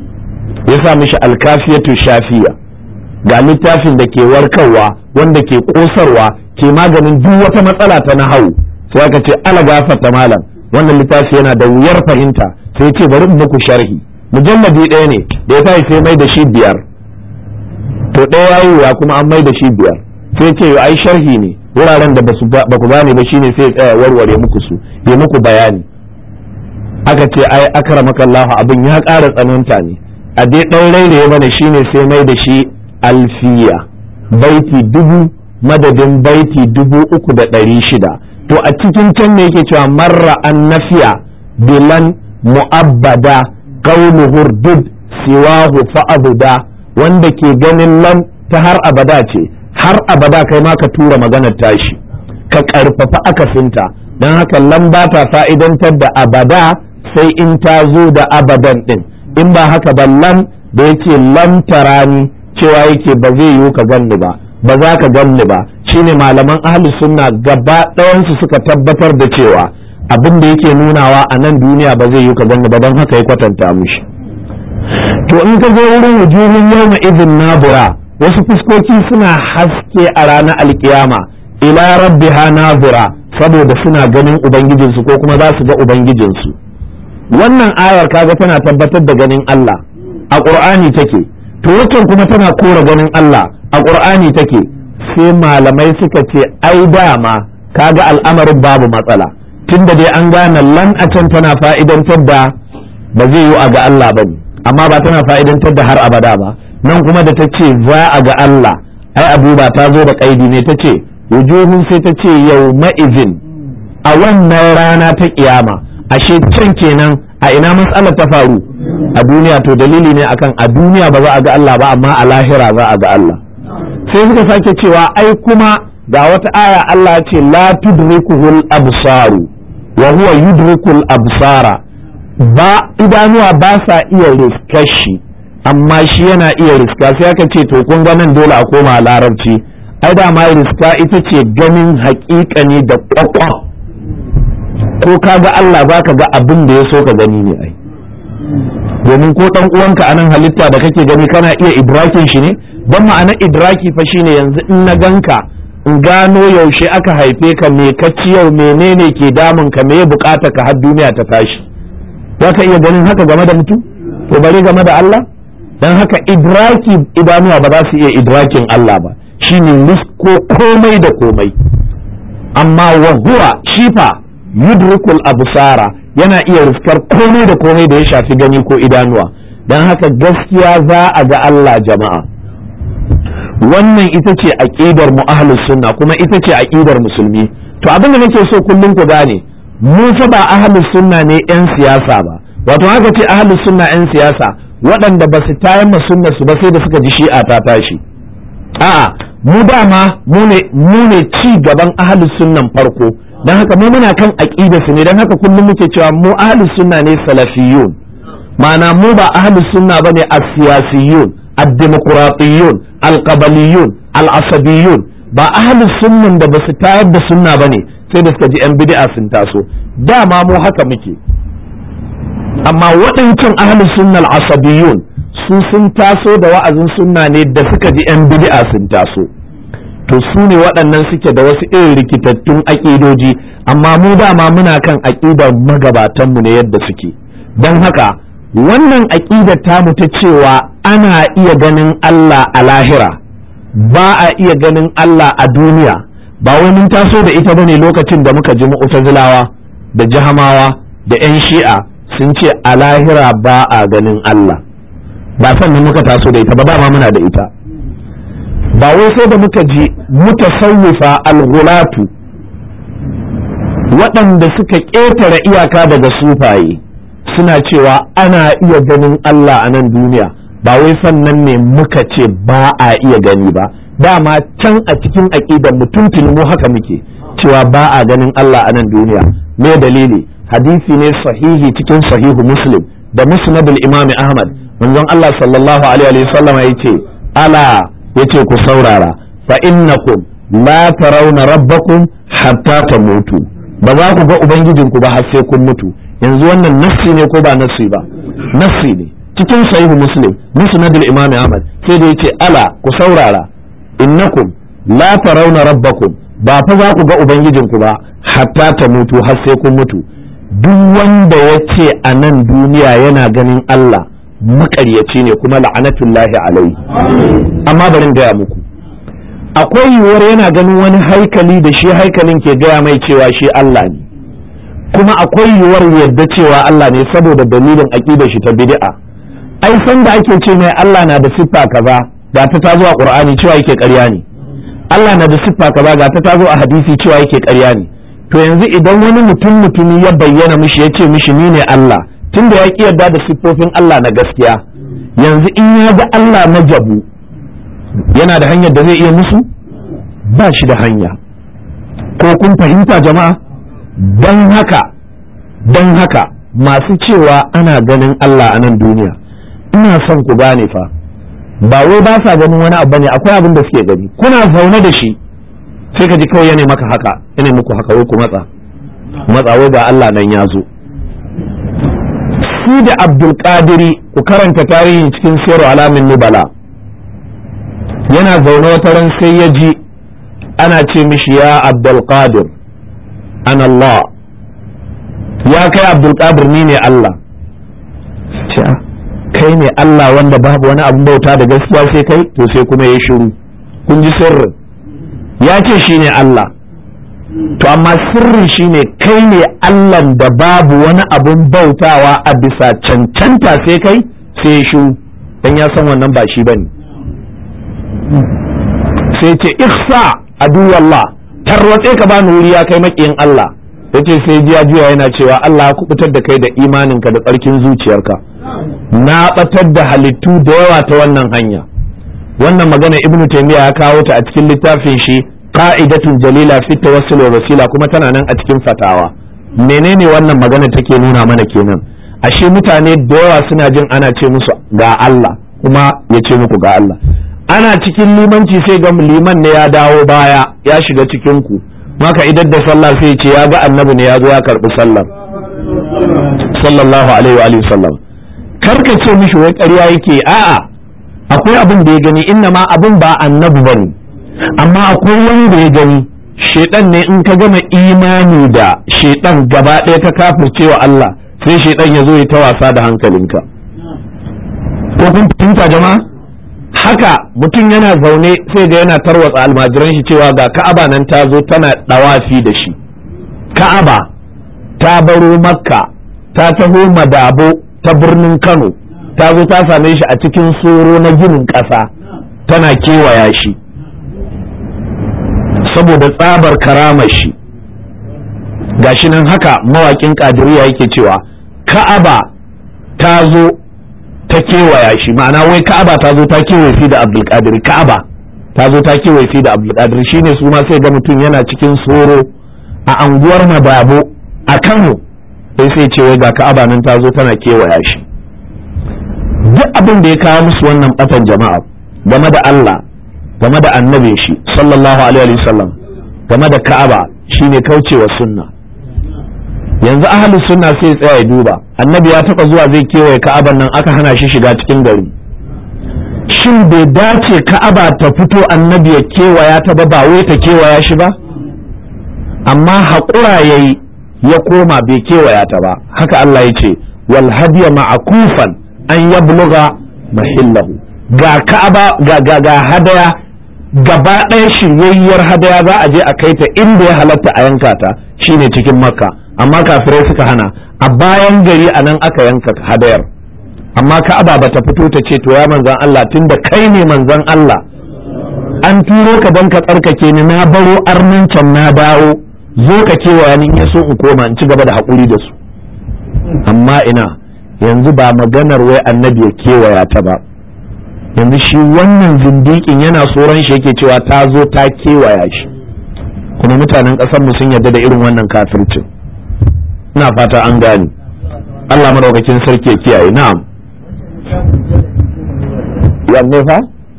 ya sa mishi alkafiyatu shafiya. ga littafin da ke warkarwa wanda ke ƙosarwa ke maganin duk wata matsala ta nahawu. sai aka ce ala gafarta malam wannan littafi yana da wuyar fahimta, sai ce bari in muku sharhi. mujalladi ɗaya ne da ya tashi sai mai da shi biyar, to ɗaya yayi wuya kuma an mai da shi biyar. sai ce yo ai sharhi ne wuraren da ba ku gane ba shine sai tsaya warware muku su ya muku bayani. aka ce ai akramakallahu abin ya ƙara tsananta ne a dai ɗan rairaye mana shine sai mai da shi alfiya baiti dubu madadin baiti dubu uku da ɗari shida. to a cikin can ne yake cewa marra an nafiya bilan mu'abbada qawlu hurdud siwahu fa'abuda, wanda ke ganin lan ta har abada ce, har abada kai ma ka tura maganar tashi ka karfafa akasinta. don haka lan ba ta fa'idantar da abada sai in ta zo da abadan din, in ba haka ba lan da yake lan tarani cewa yake ba zai yiwu ka ganni ba ba za ka ganni ba, shine malaman ahli sunna gaba ɗayansu suka tabbatar da cewa abin da yake nunawa a nan duniya ba zai yiwu ka ganni ba, don haka ya kwatanta mushi. to in ka zo wurin wujuhun yawma idhin nabura, wasu fuskoki suna haske a ranar alkiyama ila rabbiha nazira, saboda suna ganin ubangijinsu ko kuma za su ga ubangijinsu. wannan ayar kaga tana tabbatar da ganin Allah a Qur'ani take, to waccan kuma tana kora ganin Allah a Qur'ani take. sai malamai suka ce ai dama kaga al'amarin babu matsala, tunda dai an gane lan a can tana fa'idantar da ba zai yi a ga Allah ba, amma ba tana fa'idantar da har abada ba. nan kuma da ta ce za a ga Allah, ai abu ba ta zo da kaidi ne, ta ce wujuhun sai ta ce yau ma'izin a wannan rana ta kiyama. ashe can kenan a ina matsalar ta faru a duniya, to dalili ne akan a duniya ba za a ga Allah ba amma a lahira za a ga Allah. sai suka sake cewa ai kuma ga wata aya Allah ce la tudrikuhul absaru wa huwa yudrikul absara, ba idanuwa ba sa iya riskar shi amma shi yana iya riska. sai aka ce to kun ga nan dole a koma larabci, ai da ma riska ita ce ganin haƙiƙani da kwakwa. ko ka ga Allah za ka ga abin da ya so ka gani ne ai, domin ko dan uwanka anan halitta da kake gani kana iya idrakin shi ne. don ma'ana idraki fa shine yanzu in na ganka in gano yaushe aka haife ka, me ka ci yau, menene ke damun ka, me bukata ka har duniya ta tashi. za ka iya ganin haka game da mutum, to bari game da Allah. dan haka idraki idanuwa ba za su iya idrakin Allah ba, shine lisko komai da komai. amma wa huwa shifa yudrikul absara, yana iya riskar komai da komai da ya shafi gani ko idanuwa. dan haka gaskiya za a ga Allah jama'a. wannan ita ce aqidar mu ahlus sunna kuma ita ce aqidar musulmi. to abin da nake so kullum ku gane, mu fa ba ahlus sunna ne yan siyasa ba. wato haka ce ahlus sunna yan siyasa waɗanda ba su tayar ma sunna su ba sai da suka ji shi'a ta tashi. a'a mu dama mu ne mu ne ci gaban ahlus sunnan farko, dan haka mu muna kan aqida su ne. dan haka kullum muke cewa mu ahlus sunna ne salafiyun, ma'ana mu ba ahlus sunna bane as-siyasiyun, ad-demokratiyun, al-qabaliyun, al-asabiyun. ba ahlus sunnan da basu tayar da sunna bane sai da suka ji yan bid'a sun taso. dama mu haka muke, amma waɗancan ahlus sunna al-asabiyun su sun taso da wa'azin sunna ne da suka ji yan bid'a sun taso. to su ne waɗannan suke da wasu irin rikitattun aƙidoji, amma mu dama muna kan aƙidar magabatanmu ne yadda suke. don haka wannan aƙidar tamu ta cewa ana iya ganin Allah a lahira, ba a iya ganin Allah a duniya, ba wai mun taso da ita bane lokacin da muka ji mu'tazilawa da jahamawa da yan shi'a sun ce a lahira ba a ganin Allah. ba sannan muka taso da ita ba, ba ma muna da ita. Ba wai sai da muka ji mutasawwifa al-ghulatu waɗanda suka ƙetare iyaka daga sufaye suna cewa ana iya ganin Allah a nan duniya, ba wai sannan ne muka ce ba a iya gani ba. Dama can a cikin aƙidar mutum mu haka muke cewa ba a ganin Allah a nan duniya. Me dalili? Hadisi ne sahihi cikin sahihu Muslim da musnadul Imam Ahmad. Manzon Allah sallallahu alaihi wa sallam yace ala yace ku saurara fa innakum la tarawna rabbakum hatta tamutu, ba za ku ga ubangijinku ba har sai kun mutu. Yanzu wannan nassi ne ko ba nassi ba? Nassi ne cikin sahihu Muslim musnadul Imam Ahmad, sai da yace ala ku saurara innakum la tarawna rabbakum, ba fa za ku ga ubangijinku ba hatta tamutu har sai kun mutu. Duk wanda yace a nan duniya yana ganin Allah makaryaci ne kuma la'anatullahi alaihi. Amma bari gaya muku, akwai yiwuwar yana ganin wani haikali da shi haikalin ke gaya mai cewa shi Allah ne, kuma akwai yiwuwar yadda cewa Allah ne saboda dalilin aqidar shi ta bid'a. Ai san da ake ce mai Allah na da siffa kaza ga ta tazo a Qur'ani cewa yake ƙarya ne, Allah na da siffa kaza ga ta tazo a hadisi cewa yake ƙarya ne. To yanzu idan wani mutum mutumi ya bayyana mishi ya ce mishi ni ne Allah, tunda ya ki yarda da siffofin Allah na gaskiya, yanzu in ya ga Allah na jabu yana da hanyar da zai iya musu? Ba shi da hanya. Ko kun fahimta jama'a? Don haka don haka masu cewa ana ganin Allah a nan duniya, ina son ku gane fa ba wai ba sa ganin wani abu ne, akwai abin da suke gani. Kuna zaune da shi sai ka ji kawai yana maka haka, yana muku haka, wai ku matsa matsa wai ga Allah nan ya zo. Su da Abdul Qadiri, ku karanta tarihin cikin Sirru Alamin Nubala, yana zaune wata ran sai ya ji ana ce mishi ya Abdul Qadir an Allah, ya kai Abdul Qadir ni ne Allah. Ce kai ne Allah wanda babu wani abin bauta da gaskiya sai kai? To sai kuma ya shiru. Kun ji sirrin? Ya ce shi ne Allah, to amma sirrin shi ne kai ne Allahn da babu wani abin bautawa a bisa cancanta sai kai? Sai ya shiru dan ya san wannan ba shi bane. Sai ce ihsa aduwallah, tarwatse ka bani wuri ya kai makiyin Allah. Yace sai jiya jiya yana cewa Allah ya kubutar da kai da imaninka da tsarkin zuciyarka, na batar da halittu da yawa ta wannan hanya. Wannan magana Ibn Taymiyyah ya kawo ta a cikin littafin shi Qa'idatun Jalila fi Tawassul wa Wasila, kuma tana nan a cikin fatawa. Menene wannan magana take nuna mana kenan? Ashe mutane da yawa suna jin ana ce musu ga Allah, kuma ya ce muku ga Allah. Ana cikin limanci sai ga liman ne ya dawo baya ya shiga cikin ku, maka idan da sallah sai ce ya ga annabi ne ya zo ya karbi sallar sallallahu alaihi wa sallam. Karka ce mishi wai ƙarya yake, a'a akwai abin da ya gani, inna ma abin ba annabi bane, amma akwai wanda ya gani. Shedan ne, in ka gama imani da shedan gaba ɗaya ka kafircewa Allah, sai shedan ya zo ya ta wasa da hankalinka. Ko kun fahimta jama'a? Haka mutum yana zaune sai ga yana tarwatsa almajiran shi cewa ga Ka'aba nan ta zo tana dawafi da shi. Ka'aba ta baro Makka ta taho Madabo ta birnin Kano, ta zo ta same shi a cikin soro na ginin ƙasa tana kewaya shi saboda tsabar karamar shi. Gashi nan haka mawaƙin Qadiriyya yake cewa Ka'aba ta zo ta kewaya shi, ma'ana wai Ka'aba ta zo ta kewaye shi da Abdul Qadir. Ka'aba ta zo ta kewaye shi da Abdul Qadir, shine su ma sai ga mutum yana cikin soro a anguwar Madabo a Kano, sai sai ce wai ga Ka'aba nan ta zo tana kewaya shi. Duk abin da ya kawo musu wannan batan jama'a game da Allah, game da annabin shi sallallahu alaihi wasallam, game da Ka'aba, shine kaucewa sunna. Yanzu ahlus sunna sai tsaya ya duba, annabi ya taba zuwa zai kewaye Ka'aban nan aka hana shi shiga cikin gari. Shin bai dace Ka'aba ta fito annabi ya kewaya ta ba, ba wai ta kewaya shi ba? Amma haƙura yayi ya koma bai kewaya ta ba. Haka Allah ya ce wal hadiya ma'kufan an yabluga mahillahu. Ga Ka'aba ga ga, ga hadaya gaba ɗaya shiryayyar hadaya za a je a kai ta inda ya halatta a yanka ta, shine cikin Makka, amma kafirai suka hana. A bayan gari a nan aka yanka hadayar, amma Ka'aba bata fito ta ce to ya manzon Allah tunda kai ne manzon Allah an turo ka dan ka tsarkake ni na baro arnin can na dawo zo ka kewaya ni in so in koma in ci gaba da haƙuri da su amma ina yanzu ba maganar wai annabi ya kewaya ta ba yanzu shi wannan zindikin yana tsoron shi yake cewa ta zo ta kewaya shi kuma mutanen ƙasar mu sun yarda da irin wannan kafircin ina fata an gane Allah madaukakin sarki ya kiyaye na'am yanne fa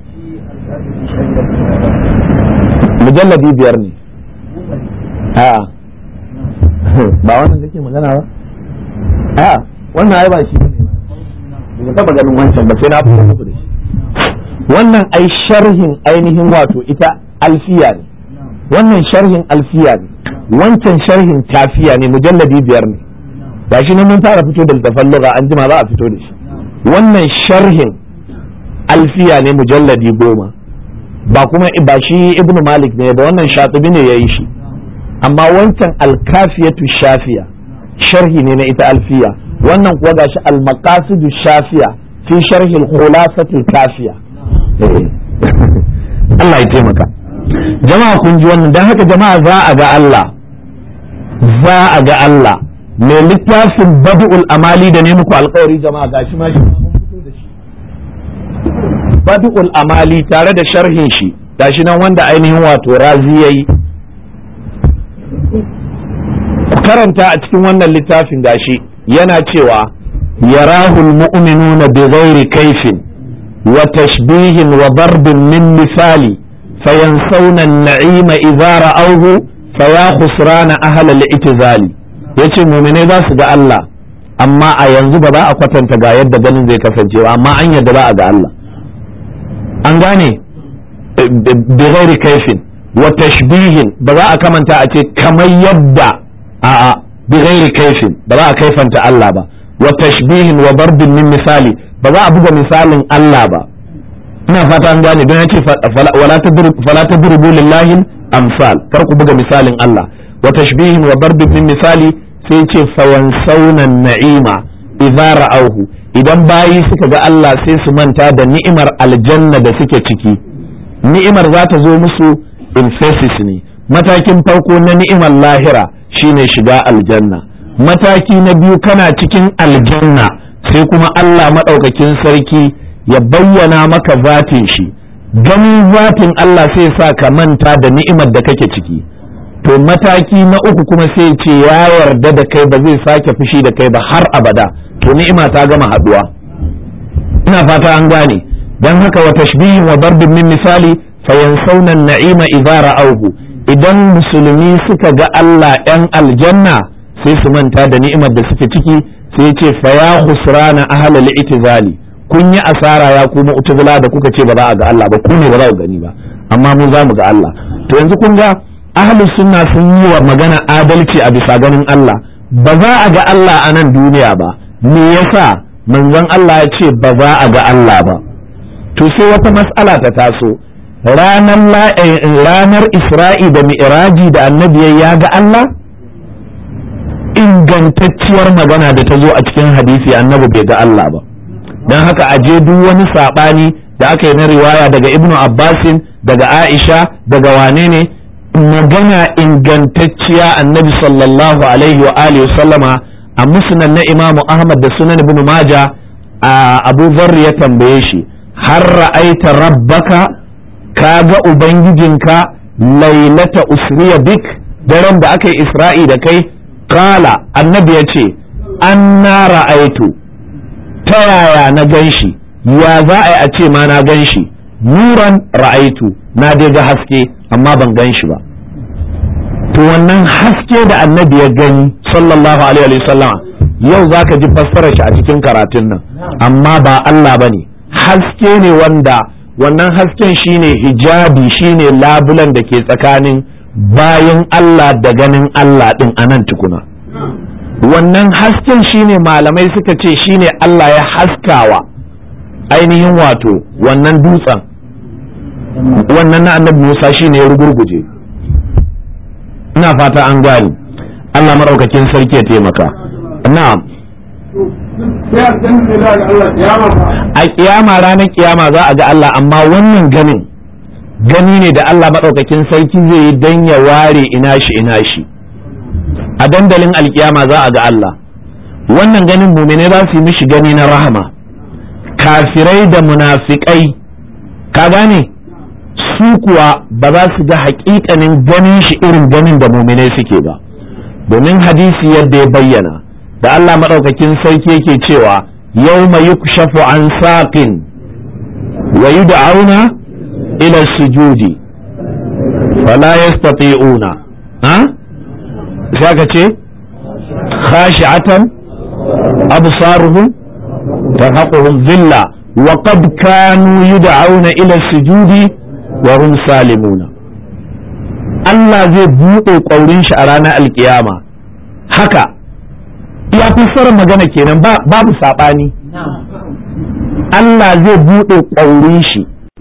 mujalladi biyar ne a'a ba wannan kake magana ba a'a wannan ai ba shi ne ba taba ganin wancan ba sai na fara muku da shi wannan ai sharhin ainihin wato ita alfiya ne wannan sharhin alfiya ne wancan sharhin kafiya ne mujalladi biyar ne ba shi ne mun fara fito da littafin lugha an jima za a fito da shi wannan sharhin alfiya ne mujalladi goma ba kuma ba shi ibnu malik ne ba wannan shatibi ne yayi shi amma wancan alkafiyatu shafiya sharhi ne na ita alfiya wannan kuwa gashi almaqasidu shafiya fi sharhi alkhulasatu kafiya Allah ya taimaka jama'a kun ji wannan dan haka jama'a za a ga Allah za a ga Allah mai littafin bad'ul amali da ne muku alƙawari jama'a gashi ma shi bad'ul amali tare da sharhin shi gashi nan wanda ainihin wato razi yayi karanta a cikin wannan littafin gashi yana cewa yarahul mu'minuna bighairi kaifin wa tashbihin wa darbin min misali fayansawna an-na'ima idza ra'awhu faya khusrana ahla al-i'tizali yace mu'mine za su ga Allah amma a yanzu ba za a kwatanta ga yadda ganin zai kasance ba amma an yadda ba a ga Allah an gane bighairi kaifin wa tashbihin ba za a kamanta a ce kamar yadda a'a bighairi kaifin ba za a kaifanta Allah ba wa tashbihin wa darbin min misali ba za a buga misalin Allah ba ina fata an gane don yace wala tadrib fala tadribu lillahi amsal kar ku buga misalin Allah wa tashbihin wa darbin min misali sai ce fayansawna na'ima idza ra'awhu idan bayi suka ga Allah sai su manta da ni'imar aljanna da suke ciki ni'imar za ta zo musu in phases ne matakin farko na ni'imar lahira shine shiga aljanna mataki na biyu kana cikin aljanna sai kuma Allah maɗaukakin sarki ya bayyana maka zatin shi ganin zatin Allah sai sa ka manta da ni'imar da kake ciki to mataki na uku kuma sai ce ya yarda da kai ba zai sake fushi da kai ba har abada to ni'ima ta gama haduwa ina fata an gane dan haka wa tashbihin wa darbin min misali fayansawna an-na'ima idza ra'awhu idan musulmi suka ga Allah yan aljanna sai su manta da ni'imar da suke ciki sai ce fa ya khusrana ahlal i'tizali kun yi asara ya kuma utuzula da kuka ce ba za a ga Allah ba ku ne ba za ku gani ba amma mun za mu ga Allah to yanzu kun ga ahlus sunna sun yi wa magana adalci a bisa ganin Allah ba za a ga Allah a nan duniya ba me yasa manzon Allah ya ce ba za a ga Allah ba to sai wata mas'ala ta taso ranar ranar Isra'i da Mi'raji da annabi ya ga Allah ingantacciyar magana da ta zo a cikin hadisi annabi bai ga Allah ba don haka aje duk wani saɓani da aka yi na riwaya daga ibnu abbasin daga aisha daga wane ne magana ingantacciya annabi sallallahu alaihi wa alihi sallama a musnad na imamu ahmad da sunan ibnu maja a abu zarri ya tambaye shi har ra'aita rabbaka ka ga ubangijinka lailata usriya bik daren da aka yi isra'i da kai kala annabi ya ce an na ra'aitu ta yaya na gan shi ya za a yi a ce ma na gan shi nuran ra'aitu na dai ga haske amma ban gan shi ba to wannan haske da annabi ya gani sallallahu alaihi wa sallam yau za ka ji fassarar shi a cikin karatun nan amma ba Allah ba ne haske ne wanda wannan hasken shine hijabi shine labulan da ke tsakanin bayan Allah da ganin Allah din anan tukuna wannan hasken shine malamai suka ce shine Allah ya haskawa ainihin wato wannan dutsen wannan na annabi Musa shine ya rugurguje ina fata an gani Allah maraukakin sarki ya taimaka na'am a kiyama ranar kiyama za a ga Allah, amma wannan ganin gani ne da Allah maɗaukakin sarki zai yi don ya ware ina shi ina shi. A dandalin alkiyama za a ga Allah, wannan ganin mumine za su yi mishi gani na rahama. Kafirai da munafikai ka gane su kuwa ba za su ga haƙiƙanin ganin shi irin ganin da mumine suke ba, domin hadisi yadda ya bayyana da Allah maɗaukakin sarki yake cewa yawma yukshafu an saqin wa yud'auna ila sujudi fala yastati'una ha sai ka ce khashi'atan absaruhum tarhaquhum dhilla wa qad kanu yud'auna ila sujudi wa hum salimuna. Allah zai buɗe ƙaurin shi a ranar alkiyama. Haka ya fassara magana kenan babu saɓani. Allah zai buɗe ƙaurin shi,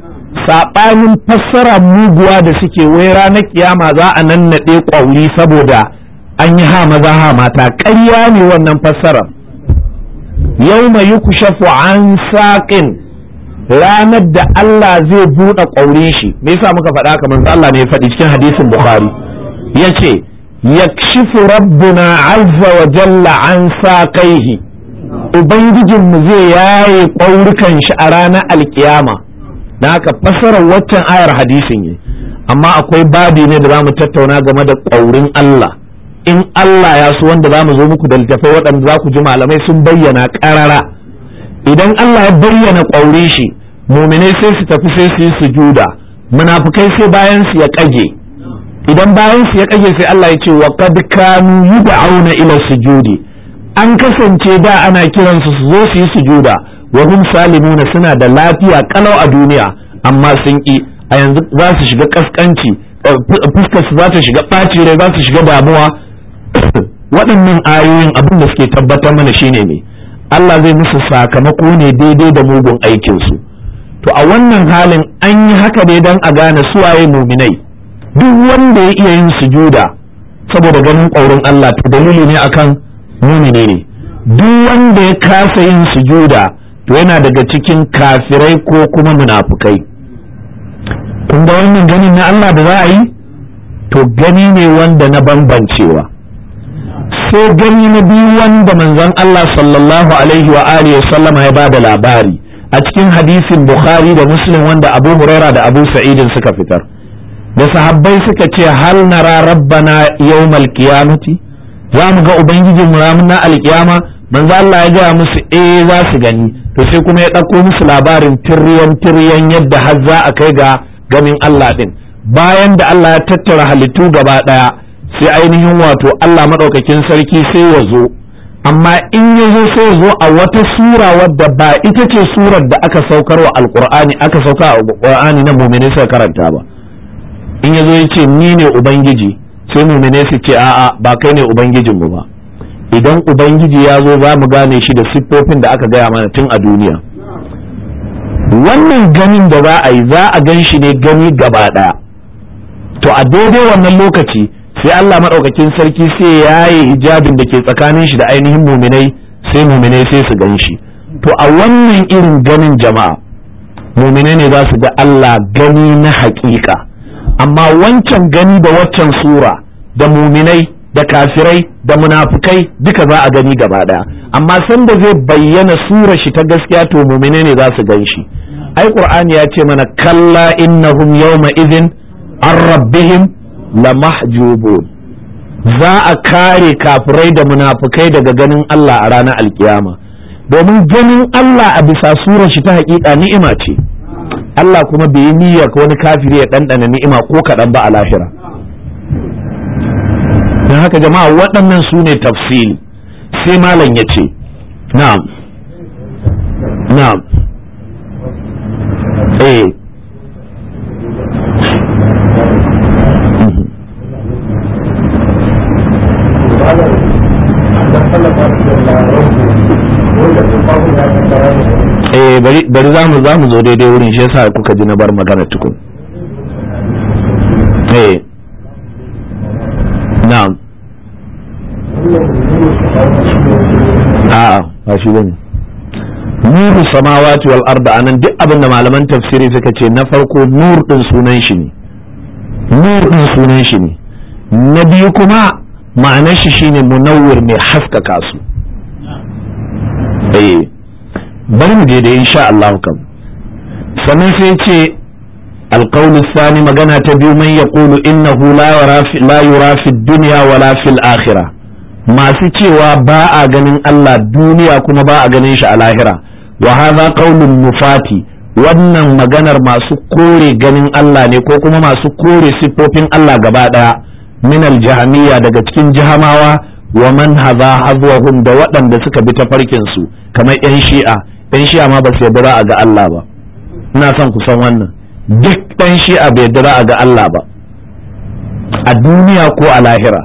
saɓanin fassara muguwa da suke wai ranar kiyama za a nannaɗe ƙauri saboda an yi ha maza ha mata. Ƙarya ne wannan fassarar. Yawma yukshafu an saqin, ranar da Allah zai buɗe ƙaurin shi. Me yasa muka faɗa kamar Allah ne ya faɗi cikin hadisin Bukhari, yace yakshifu rabbuna azza wa jalla an saqaihi, ubangijinmu zai yaye ƙaurukan shi a ranar alkiyama. Dan haka fassarar waccan ayar hadisin ne, amma akwai babi ne da zamu tattauna game da ƙaurin Allah. In Allah ya so, wanda zamu zo muku da littafai waɗanda za ku ji malamai sun bayyana ƙarara. Idan Allah ya bayyana ƙaurin shi, muminai sai su tafi sai su yi sujuda, munafukai sai bayan su ya kage. Idan bayan su ya kage sai Allah ya ce wa qad kanu yud'auna ila sujudi, an kasance da ana kiransu su zo su yi sujuda wa hum salimuna, suna da lafiya kalau a duniya, amma sun ki. A yanzu za su shiga kaskanci, fuskar su za ta shiga ɓaci rai, za su shiga damuwa. Waɗannan ayoyin abin da suke tabbatar mana shine ne Allah zai musu sakamako ne daidai da mugun aikinsu. To a wannan halin an yi haka ne don a gane suwaye muminai. Duk wanda ya iya yin sujuda saboda ganin ƙaurin Allah, to dalili ne akan mumini ne. Duk wanda ya kasa yin sujuda to yana daga cikin kafirai ko kuma munafukai. Kun ga wannan ganin na Allah da za a yi, to gani ne wanda na bambancewa. Sai gani na biyu wanda manzon Allah sallallahu alaihi wa alihi sallama ya bada labari a cikin hadisin Bukhari da Muslim wanda Abu Huraira da Abu Sa'id suka fitar. Da sahabbai suka ce hal nara rabbana yawmal qiyamati, za mu ga ubangijin mu ranar alkiyama? Manzo Allah ya gaya musu eh za su gani. To sai kuma ya ɗauko musu labarin tiryan tiryan yadda har za a kai ga ganin Allah din. Bayan da Allah ya tattara halittu gaba ɗaya, sai ainihin wato Allah maɗaukakin sarki sai ya zo, amma in ya zo sai ya zo a wata sura wadda ba ita ce surar da aka saukar wa alƙur'ani aka sauka a alƙur'ani na mu'mini suka karanta ba. In ya zo ya ce ni ne ubangiji, sai mu'mini su ce a'a ba kai ne ubangijinmu ba. Idan ubangiji ya zo za mu gane shi da siffofin da aka gaya mana tun a duniya. Wannan ganin da za a yi, za a gan shi ne gani gaba ɗaya. To a daidai wannan lokaci sai Allah maɗaukakin sarki sai ya yi hijabin da ke tsakanin shi da ainihin muminai, sai muminai sai su gan shi. To a wannan irin ganin jama'a, muminai ne za su ga Allah gani na haƙiƙa, amma wancan gani da waccan sura da muminai da kafirai da munafukai duka za a gani gaba ɗaya. Amma sanda zai bayyana sura shi ta gaskiya, to muminai ne za su gan shi. Ai Qur'ani ya ce mana kalla innahum yawma idhin an rabbihim la mahjubun, za a kare kafirai da munafukai daga ganin Allah a ranar alkiyama, domin ganin Allah a bisa surar shi ta hakika ni'ima ce. Allah kuma bai yi niyyar wani kafiri ya ɗanɗana ni'ima ko kaɗan ba a lahira. don haka jama'a waɗannan su ne tafsili. Sai malam ya ce na'am na'am eh eh bari bari zamu zamu zo daidai wurin, shi yasa kuka ji na bar magana tukun. eh na'am a ba shi bane nuru samawati wal arda anan duk abin da malaman tafsiri suka ce na farko nur din sunan shi ne nur din sunan shi ne na biyu kuma ma'anar shi shine munawwir mai haskaka su eh bari mu je da insha Allah kam sannan sai ce alqawl الثاني magana ta biyu man yaqulu innahu la yura fi la yura fi dunya wala fil akhirah masu cewa ba a ganin Allah duniya kuma ba a ganin shi a lahira wa hadha qawlun nufati wannan maganar masu kore ganin Allah ne ko kuma masu kore siffofin Allah gaba daya min al-jahmiyya daga cikin jahamawa wa man hadha hazwahum da waɗanda suka bi ta farkin su kamar yan shi'a yan shi'a ma ba su yarda a ga Allah ba ina son ku san wannan duk dan shi'a bai yarda a ga Allah ba a duniya ko a lahira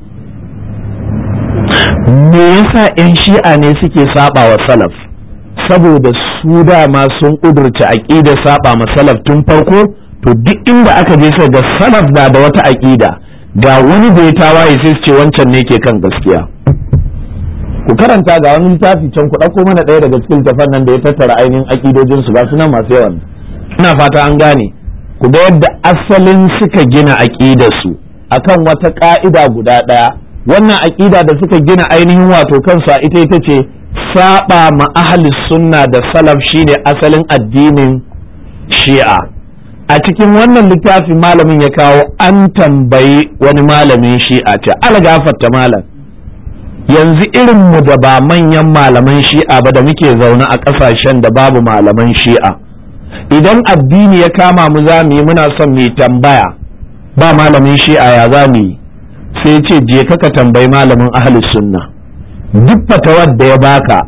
me yasa yan shi'a ne suke saba wa salaf saboda su dama sun kudurci aqida saba ma salaf tun farko to duk inda aka je sai ga salaf da da wata aqida ga wani da ya tawaye sai su ce wancan ne ke kan gaskiya ku karanta ga wani littafi can ku dauko mana ɗaya daga cikin tafan nan da ya tattara ainihin aqidojin su ga su nan masu yawan ina fata an gane ku ga yadda asalin suka gina aqidar su akan wata ka'ida guda ɗaya wannan aqida da suka gina ainihin wato kansu a ita ita ce saba ma ahli sunna da salaf shine asalin addinin shi'a a cikin wannan littafi malamin ya kawo an tambayi wani malamin shi'a ce algafatta malam yanzu irin mu da ba manyan malaman shi'a ba da muke zaune a ƙasashen da babu malaman shi'a idan addini ya kama mu za mu yi muna son mu tambaya ba malamin shi'a ya za mu yi sai ce je ka tambayi malamin ahli sunna duk fatawar da ya baka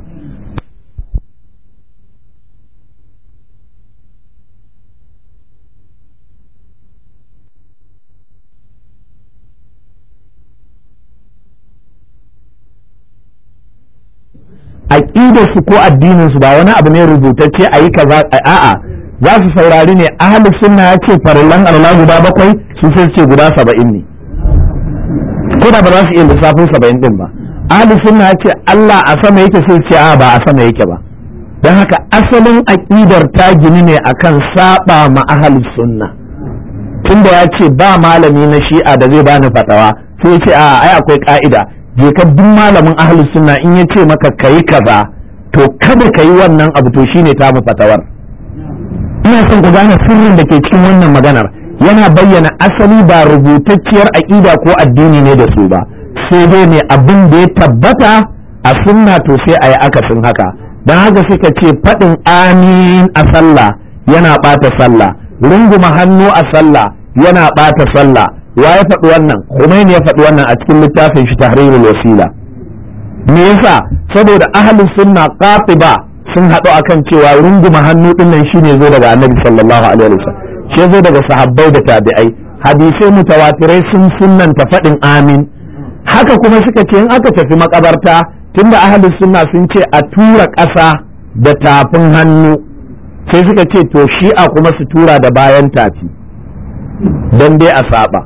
aqidar su ko addinin su ba wani abu ne rubutacce ayi kaza a'a za su saurari ne ahli sunna ya ce farillan Allah guda bakwai su sai ce guda saba'in ne ko da ba za su iya lissafin saba'in din ba ahli sunna ya ce Allah a sama yake sai ce a ba a sama yake ba don haka asalin aqidar ta gini ne akan saba ma ahli sunna tunda ya ce ba malami na shi'a da zai bani fatawa sai ya ce a ai akwai ka'ida je ka duk malamin ahli sunna in ya ce maka kayi kaza to kada kayi wannan abu to shine ta mu fatawar ina son ku gane sirrin da ke cikin wannan maganar yana bayyana asali ba rubutacciyar aqida ko addini ne da su ba sai dai ne abin da ya tabbata a sunna to sai ayi akasin haka dan haka suka ce fadin amin a sallah yana bata sallah runguma hannu a sallah yana bata sallah wa ya faɗi wannan Khomeini ya faɗi wannan a cikin littafin shi Tahrirul Wasila me yasa saboda ahlus sunna qatiba sun haɗu akan cewa runguma hannu din nan shine zo daga Annabi sallallahu alaihi wasallam shi zo daga sahabbai da tabi'ai hadisai mutawatirai sun sunnanta faɗin amin haka kuma suka ce in aka tafi makabarta tunda ahlus sunna sun ce a tura ƙasa da tafin hannu sai suka ce to shi'a kuma su tura da bayan tafi dan dai a saba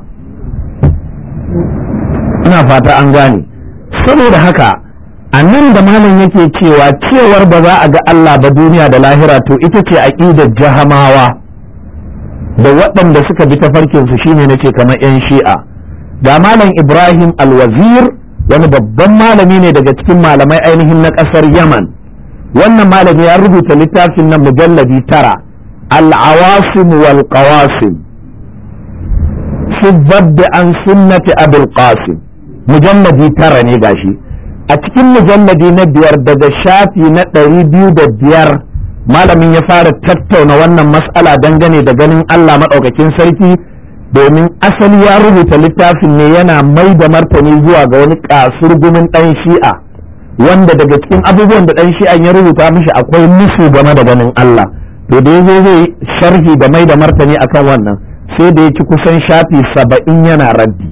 ina fata an gane saboda haka a nan da malam yake cewa cewar ba za a ga Allah ba duniya da lahira to ita ce aqidar jahamawa da waɗanda suka bi tafarkin su shine nace kamar yan shi'a ga malam Ibrahim Al-Wazir wani babban malami ne daga cikin malamai ainihin na ƙasar Yaman wannan malami ya rubuta littafin nan mujalladi tara al-awasim wal qawasim fi dhabb an sunnati Abul Qasim mujalladi tara ne gashi a cikin mujalladi na biyar daga shafi na ɗari biyu da biyar malamin ya fara tattauna wannan mas'ala dangane da ganin Allah maɗaukakin sarki domin asali ya rubuta littafin ne yana mai da martani zuwa ga wani kasurgumin ɗan shi'a wanda daga cikin abubuwan da ɗan shi'an ya rubuta mishi akwai musu game da ganin Allah to da yazo zai sharhi da mai da martani akan wannan sai da ya ci kusan shafi saba'in yana raddi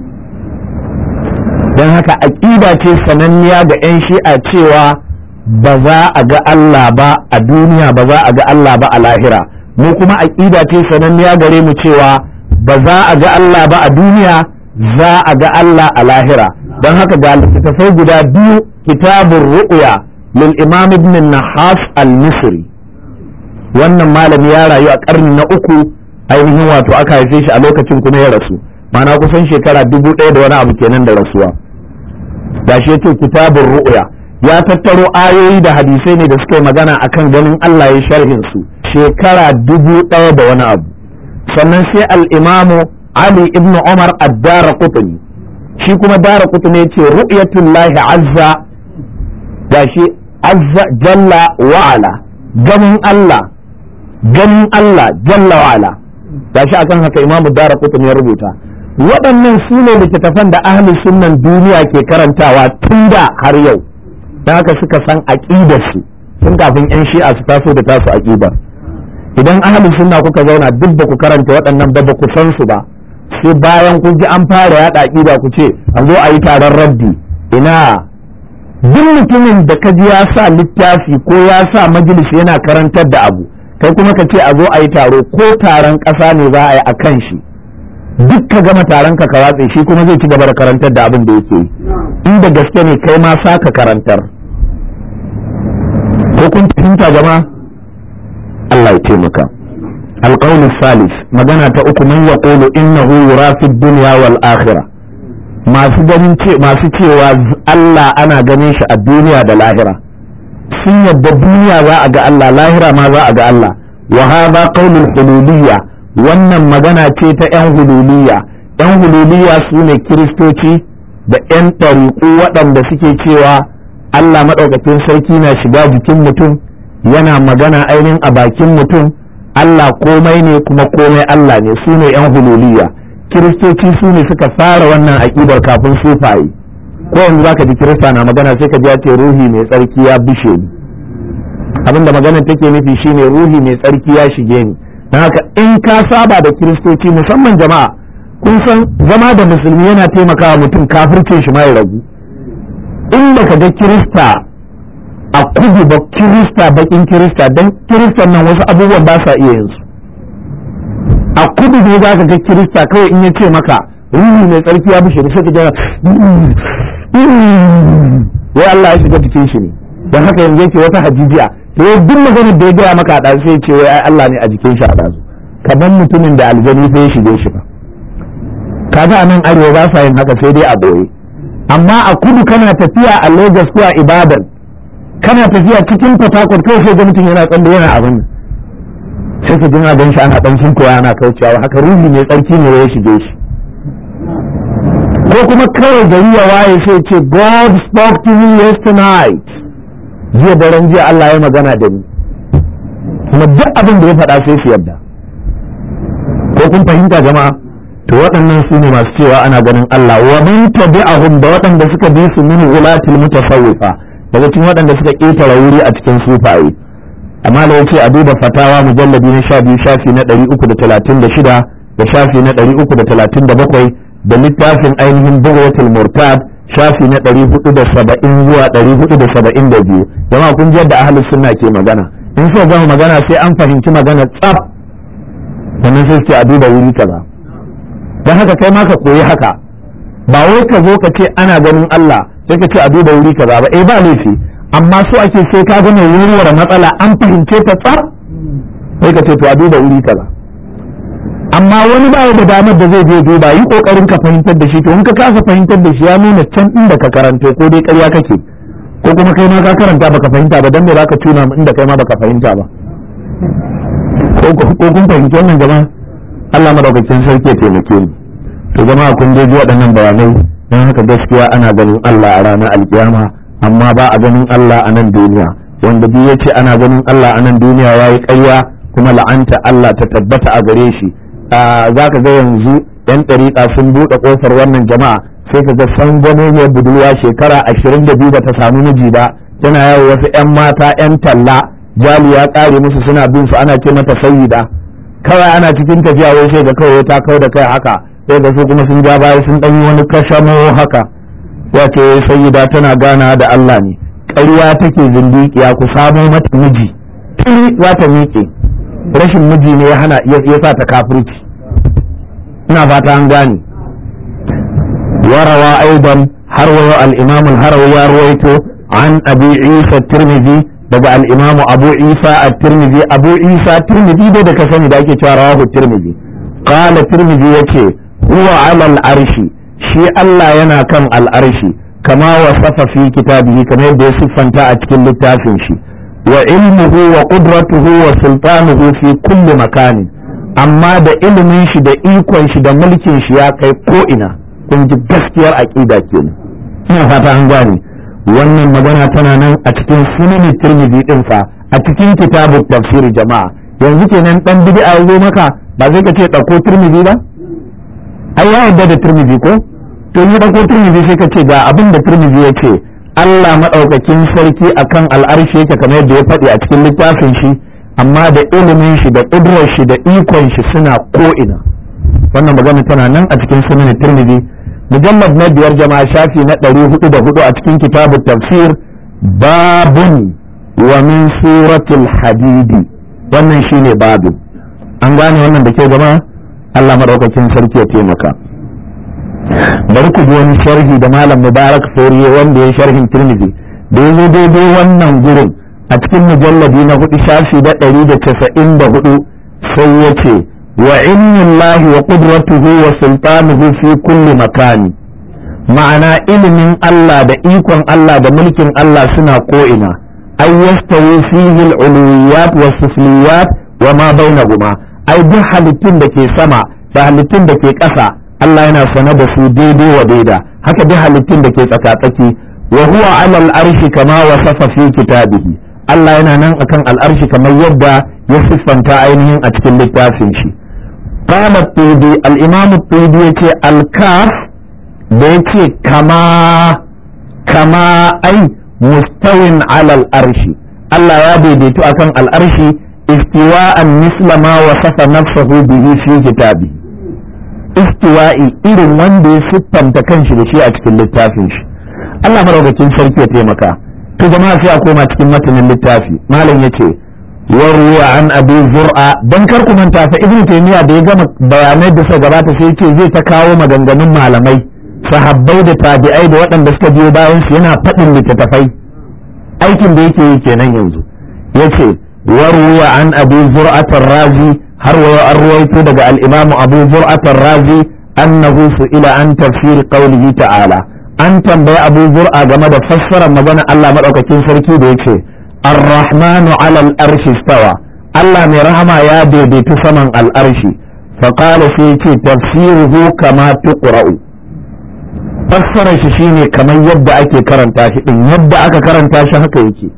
don haka aƙida ce sananniya ga 'yan shi'a cewa ba za a ga Allah ba a duniya ba za a ga Allah ba a lahira mu kuma aƙida ce sananniya gare mu cewa ba za a ga Allah ba a duniya za a ga Allah a lahira don haka ga littattafai guda biyu kitabun ru'ya lil imam ibn nahas al-misri. wannan malami ya rayu a karni na uku ainihin wato aka haife shi a lokacin kuma ya rasu, ma'ana kusan shekara dubu ɗaya da wani abu kenan da rasuwa. gashi yace kitabur ru'ya, ya tattaro ayoyi da hadisai ne da suka yi magana akan ganin Allah ya sharhin su shekara dubu ɗaya da wani abu. sannan sai al-imamu Ali ibn Umar ad-Daraqutni, shi kuma Daraqutni yace ru'yatullahi azza, gashi azza jalla wa ala, ganin Allah ganin Allah jalla wa ala, gashi akan haka imamu Daraqutni ya rubuta. waɗannan su ne littattafan da ahli sunnan duniya ke karantawa tun da har yau, da haka suka san aƙidarsu tun kafin 'yan shi'a su taso da tasu aƙidar. idan ahli sunna kuka zauna duk ba ku karanta waɗannan ba ba ku san su ba, sai bayan kun ji an fara yaɗa aƙida ku ce a zo a yi taron raddi. ina duk mutumin da ka ji ya sa littafi ko ya sa majalisi yana karantar da abu, kai kuma ka ce a zo a yi taro, ko taron ƙasa ne za a yi a kan shi, duk ka gama taron ka ka watse, shi kuma zai ci gaba da karantar da abin da yake yi. inda gaske ne kai ma sa ka karantar. ko kun fahimta jama'a? Allah ya taimaka. alqawl salis, magana ta uku, man yaqulu innahu yura fi dunya wal akhirah, masu ganin ce masu cewa Allah ana ganin shi a duniya da lahira, sun yadda duniya za a ga Allah, lahira ma za a ga Allah. wa hadha qawlul hululiyya, wannan magana ce ta 'yan hululiya. 'yan hululiya su ne kiristoci da 'yan ɗariƙu waɗanda suke cewa Allah maɗaukakin sarki na shiga jikin mutum, yana magana ainihin a bakin mutum, Allah komai ne kuma komai Allah ne. su ne 'yan hululiya. kiristoci su ne suka fara wannan aƙidar kafin sufaye. ko yanzu zaka ji kirista na magana sai ka ji ya ce ruhi mai tsarki ya bishe ni. abinda maganar take nufi shine ruhi mai tsarki ya shige ni. don haka in ka saba da kiristoci, musamman jama'a, kun san zama da musulmi yana taimakawa mutum kafircin shi ma ya ragu. in baka ga kirista a kudu ba, kirista bakin kirista, don kiristan nan wasu abubuwan ba sa iya yin su. a kudu ne za ka ga kirista kawai in ya ce maka ruhi mai tsarki ya bishe da sai ka jira wai Allah ya shiga cikin shi ne, don haka yanzu yake wata hajijiya. to duk maganar da ya gaya maka a ɗazu sai ce wai ai Allah ne a jikin shi a ɗazu, kaman mutumin da aljani sai ya shige shi ba. kaga a nan arewa ba sa yin haka, sai dai a boye. amma a kudu kana tafiya a Lagos ko a Ibadan, kana tafiya cikin Port Harcourt kawai sai ga mutum yana tsalle yana abin nan, sai ka jina gan shi ana ɗan sun koya ana kaucewa, haka ruhi mai tsarki ne ya shige shi. ko kuma kawai gari ya waye sai ce God spoke to me yesterday, jiya daren jiya Allah ya magana da ni, kuma duk abin da ya faɗa sai su yarda. ko kun fahimta jama'a? to waɗannan su ne masu cewa ana ganin Allah. wa man tabi'ahum, da waɗanda suka bi su min ulatil mutasawwifa, daga cikin waɗanda suka ƙetare wuri a cikin sufaye. amma da yace a duba fatawa mujalladi na sha biyu shafi na ɗari uku da talatin da shida da shafi na ɗari uku da talatin da bakwai, da littafin ainihin bughyatul murtad shafi na ɗari hudu da saba'in zuwa ɗari hudu da saba'in da biyu. jama'a kun ji yadda ahlus sunna ke magana. in so gama magana sai an fahimci magana tsaf, sannan sai ce a duba wuri kaza. don haka kai ma ka koyi haka, ba wai ka zo ka ce ana ganin Allah sai ka ce a duba wuri kaza ba. eh ba laifi, amma so ake sai ka gane wurware matsala an fahimce ta tsaf, sai ka ce to a duba wuri kaza. amma wani ba da damar da zai je duba, yi kokarin ka fahimtar da shi. to in ka kasa fahimtar da shi ya nuna can inda ka karanto ko dai ƙarya kake, ko kuma kai ma ka karanta baka fahimta ba, dan me zaka tuna inda kai ma baka fahimta ba. ko kun fahimci wannan jama'a? Allah madaukakin sarki ya taimake ni. to jama'a kun je waɗannan bayanai, dan haka gaskiya ana ganin Allah a ranar alkiyama, amma ba a ganin Allah a nan duniya. wanda duk yace ana ganin Allah a nan duniya yayi ƙarya, kuma la'anta Allah ta tabbata a gare shi. za ka ga yanzu yan ɗariƙa sun buɗe ƙofar wannan jama'a, sai ka ga san gano mai budurwa shekara ashirin da biyu ba ta samu miji ba, tana yawo wasu yan mata yan talla, jali ya ƙare musu suna bin su, ana ce mata sayyida. kawai ana cikin tafiya wai sai ga kawai ta kau da kai haka, sai ga su kuma sun ja baya sun ɗan yi wani kashamo haka, wace sayyida tana gana da Allah ne. ƙarya take zindiƙiya, ku samo mata miji tuni za ta miƙe. rashin miji ne ya hana ya sa ta kafirci. ina fata an gane. warawa aidan har wa al-imam al-harawi ya ruwaito an abi isa tirmidhi daga al-imamu abu isa at-tirmidhi abu isa tirmidhi da ka sani da ake cewa rawahu tirmidhi qala tirmidhi yace huwa ala al-arshi shi Allah yana kan al-arshi kama wasafa fi kitabihi kamar yadda ya siffanta a cikin littafin shi wa ilmuhu wa qudratuhu wa sultanuhu fi kulli makanin amma da ilimin shi da ikon shi da mulkin shi ya kai ko ina kun ji gaskiyar aqida kenan ina fata an gane wannan magana tana nan a cikin sunan tirmidhi din fa a cikin kitabut tafsir jama'a yanzu kenan dan bid'a yazo maka ba zai ka ce dauko tirmidhi ba ai ya yarda da tirmidhi ko to ni dauko tirmidhi sai ka ce ga abin da tirmidhi ya ce Allah madaukakin sarki akan al'arshi yake kamar yadda ya faɗi a cikin littafin shi amma da ilimin shi da ƙudurar shi da ikon shi suna ko'ina wannan magana tana nan a cikin sunan tirmidhi mujallad na biyar jama'a shafi na ɗari hudu da hudu a cikin kitabut tafsir babun wa min suratul hadidi wannan shine babu an gane wannan da ke jama'a Allah madaukakin sarki ya taimaka bari ku ji wani sharhi da malam mubarak foriye wanda ya sharhin tirmidhi da yazo daidai wannan gurin a cikin mujalladi na hudu shafi da ɗari da casa'in da hudu sai ya ce wa ilmullahi wa qudratuhu wa sultanuhu fi kulli makani ma'ana ilimin Allah da ikon Allah da mulkin Allah suna ko'ina ay yastawi fihi al-uluwiyat wa sufliyat wa ma bainahuma ai duk halittun da ke sama da halittun da ke ƙasa Allah yana sane da su daidai wa daida haka duk halittun da ke tsakatsaki wa huwa ala al-arshi kama wasafa fi kitabihi Allah yana nan akan al'arshi kamar yadda ya siffanta ainihin a cikin littafin shi. Qala Tudi al-Imam Tudi yace al-kaf da yace kama kama ai mustawin ala al-arshi Allah ya daidaitu akan al'arshi istiwa'an misla ma wasafa nafsuhu bihi fi kitabi istiwa'i irin wanda ya siffanta kanshi da shi a cikin littafin shi Allah madaukakin sarki ya taimaka to jama'a sai a koma cikin matanin littafi malam yace warwa an abi zur'a dan kar ku manta fa ibnu taymiya da ya gama bayanai da suka gabata sai yace zai ta kawo maganganun malamai sahabbai da tabi'ai da waɗanda suka biyo bayan su yana faɗin littattafai aikin da yake yi kenan yanzu yace warwa an abi zur'at ar-razi har wa an ruwaito daga al-imam abu zur'at ar-razi annahu su'ila an tafsir qawlihi ta'ala an tambayi abu zur'a game da fassarar magana Allah madaukakin sarki da yace ar-rahmanu 'ala al-arshi istawa Allah mai rahama ya daidaitu saman al-arshi fa qala sai yace tafsiruhu kama tuqra'u fassarar shi shine kamar yadda ake karanta shi din yadda aka karanta shi haka yake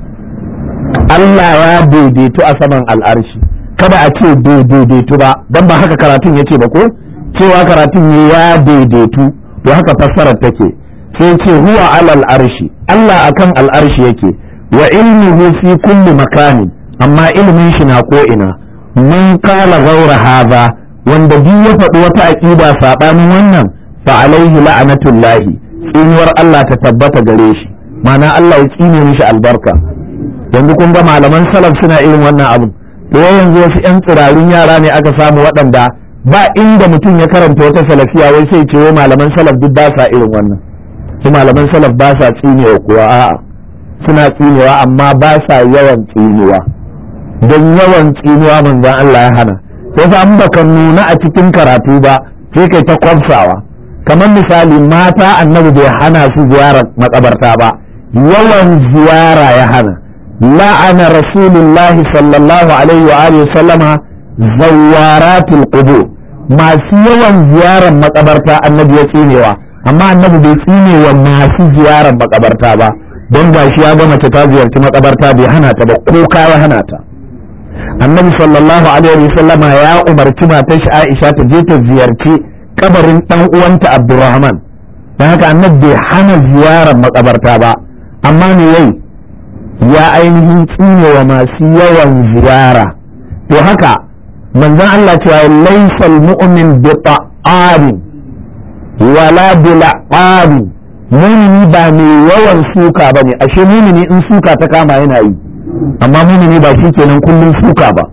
Allah ya daidaitu a saman al-arshi kada a ce daidaitu ba dan ba haka karatun yace ba ko cewa karatun ya daidaitu to haka fassarar take sai ce huwa alal arshi Allah akan al'arshi yake wa ilmuhu fi kulli makani amma ilmin shi na ko ina mun kala gaura haza wanda duk ya faɗi wata aqida sabanin wannan fa alaihi la'natullahi tsinuwar Allah ta tabbata gare shi ma'ana Allah ya tsine mishi albarka yanzu kun ga malaman salaf suna irin wannan abu to yanzu wasu yan tsirarun yara ne aka samu waɗanda ba inda mutum ya karanta wata salafiya wai sai ce wai malaman salaf duk ba sa irin wannan su malaman salaf ba sa tsinewa kuwa a'a suna tsinewa amma ba sa yawan tsinewa don yawan tsinewa manzon Allah ya hana wasu an baka nuna a cikin karatu ba sai kai ta kwamsawa kamar misali mata annabi bai hana su ziyarar makabarta ba yawan ziyara ya hana la'ana rasulullahi sallallahu alaihi wa alihi sallama zawaratul qubur masu yawan ziyarar makabarta annabi ya tsinewa amma annabi bai tsinewa masu ziyarar makabarta ba don gashi ya ga mace ta ziyarci makabarta bai hana ta ba ko ka ya hana ta annabi sallallahu alaihi wa sallama ya umarci matar shi Aisha ta je ta ziyarci kabarin dan uwanta Abdurrahman dan haka annabi bai hana ziyarar makabarta ba amma ne yayi ya ainihin tsinewa masu yawan ziyara to haka manzon Allah cewa laysal mu'min bi ta'ani wala bi la'ani mumini ba mai yawan suka bane ashe mumini in suka ta kama yana yi amma mumini ba shi kenan kullum suka ba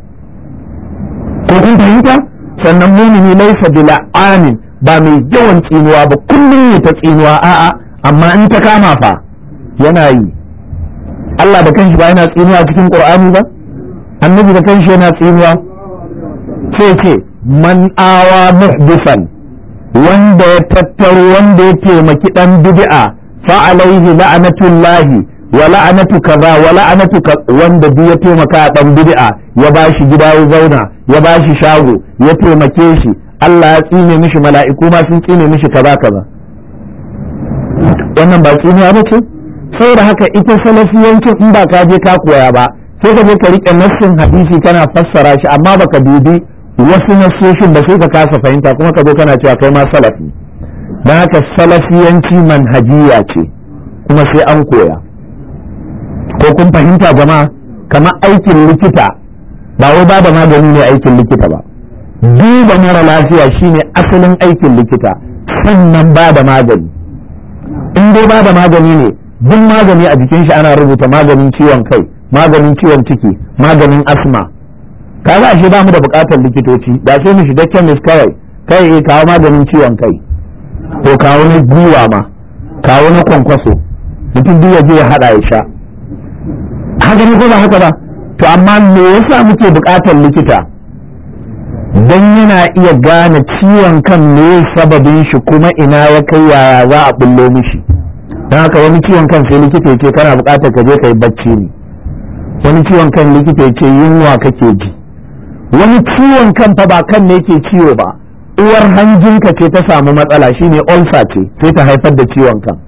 ko kun fahimta sannan mumini laysa bi la'ani ba mai yawan tsinuwa ba kullum ne ta tsinuwa a'a amma in ta kama fa yana yi. Allah da kanshi ba yana tsinuwa cikin Qur'ani ba, annabi da kanshi yana tsinuwa. sai ce man awa muhdithan, wanda ya tattaro wanda ya taimaki dan bid'a fa alaihi la'natullahi wa la'natu kaza wa la'natu wanda duk ya taimaka dan bid'a ya bashi gida ya zauna ya bashi shago ya taimake shi Allah ya tsine mishi, mala'iku ma sun tsine mishi kaza kaza. wannan ba tsiniya ba ce? saboda haka ita salafiyancin in ba ka je ka koya ba sai ka je ka rike nassin hadisi kana fassara shi amma baka dubi wasu nassoshin ba sai ka kasa fahimta kuma ka zo kana cewa kai ma salafi. don haka salafiyanci manhajiya ce kuma sai an koya. ko kun fahimta jama'a? kamar aikin likita ba wai ba da magani ne aikin likita ba, duba mara lafiya shine asalin aikin likita, sannan ba da magani. in dai ba da magani ne, duk magani a jikin shi ana rubuta maganin ciwon kai, maganin ciwon ciki, maganin asma. kaga ashe ba mu da bukatar likitoci, da sai mu shiga chemist kawai kai eh kawo maganin ciwon kai, to kawo na gwiwa ma, kawo na kwankwaso, mutum duk ya je ya hada ya sha. haka ne ko ba haka ba? to amma me yasa muke bukatar likita? dan yana iya gane ciwon kan me sababin shi kuma ina ya kai yaya za a bullo mishi. don haka wani ciwon kan sai likita ce kana bukatar ka je kai bacci ne, wani ciwon kan likita ce yunwa kake ji, wani ciwon kan fa ba kan ne ke ciwo ba, uwar hanjinka ce ta samu matsala shine ulcer ce sai ta haifar da ciwon kan.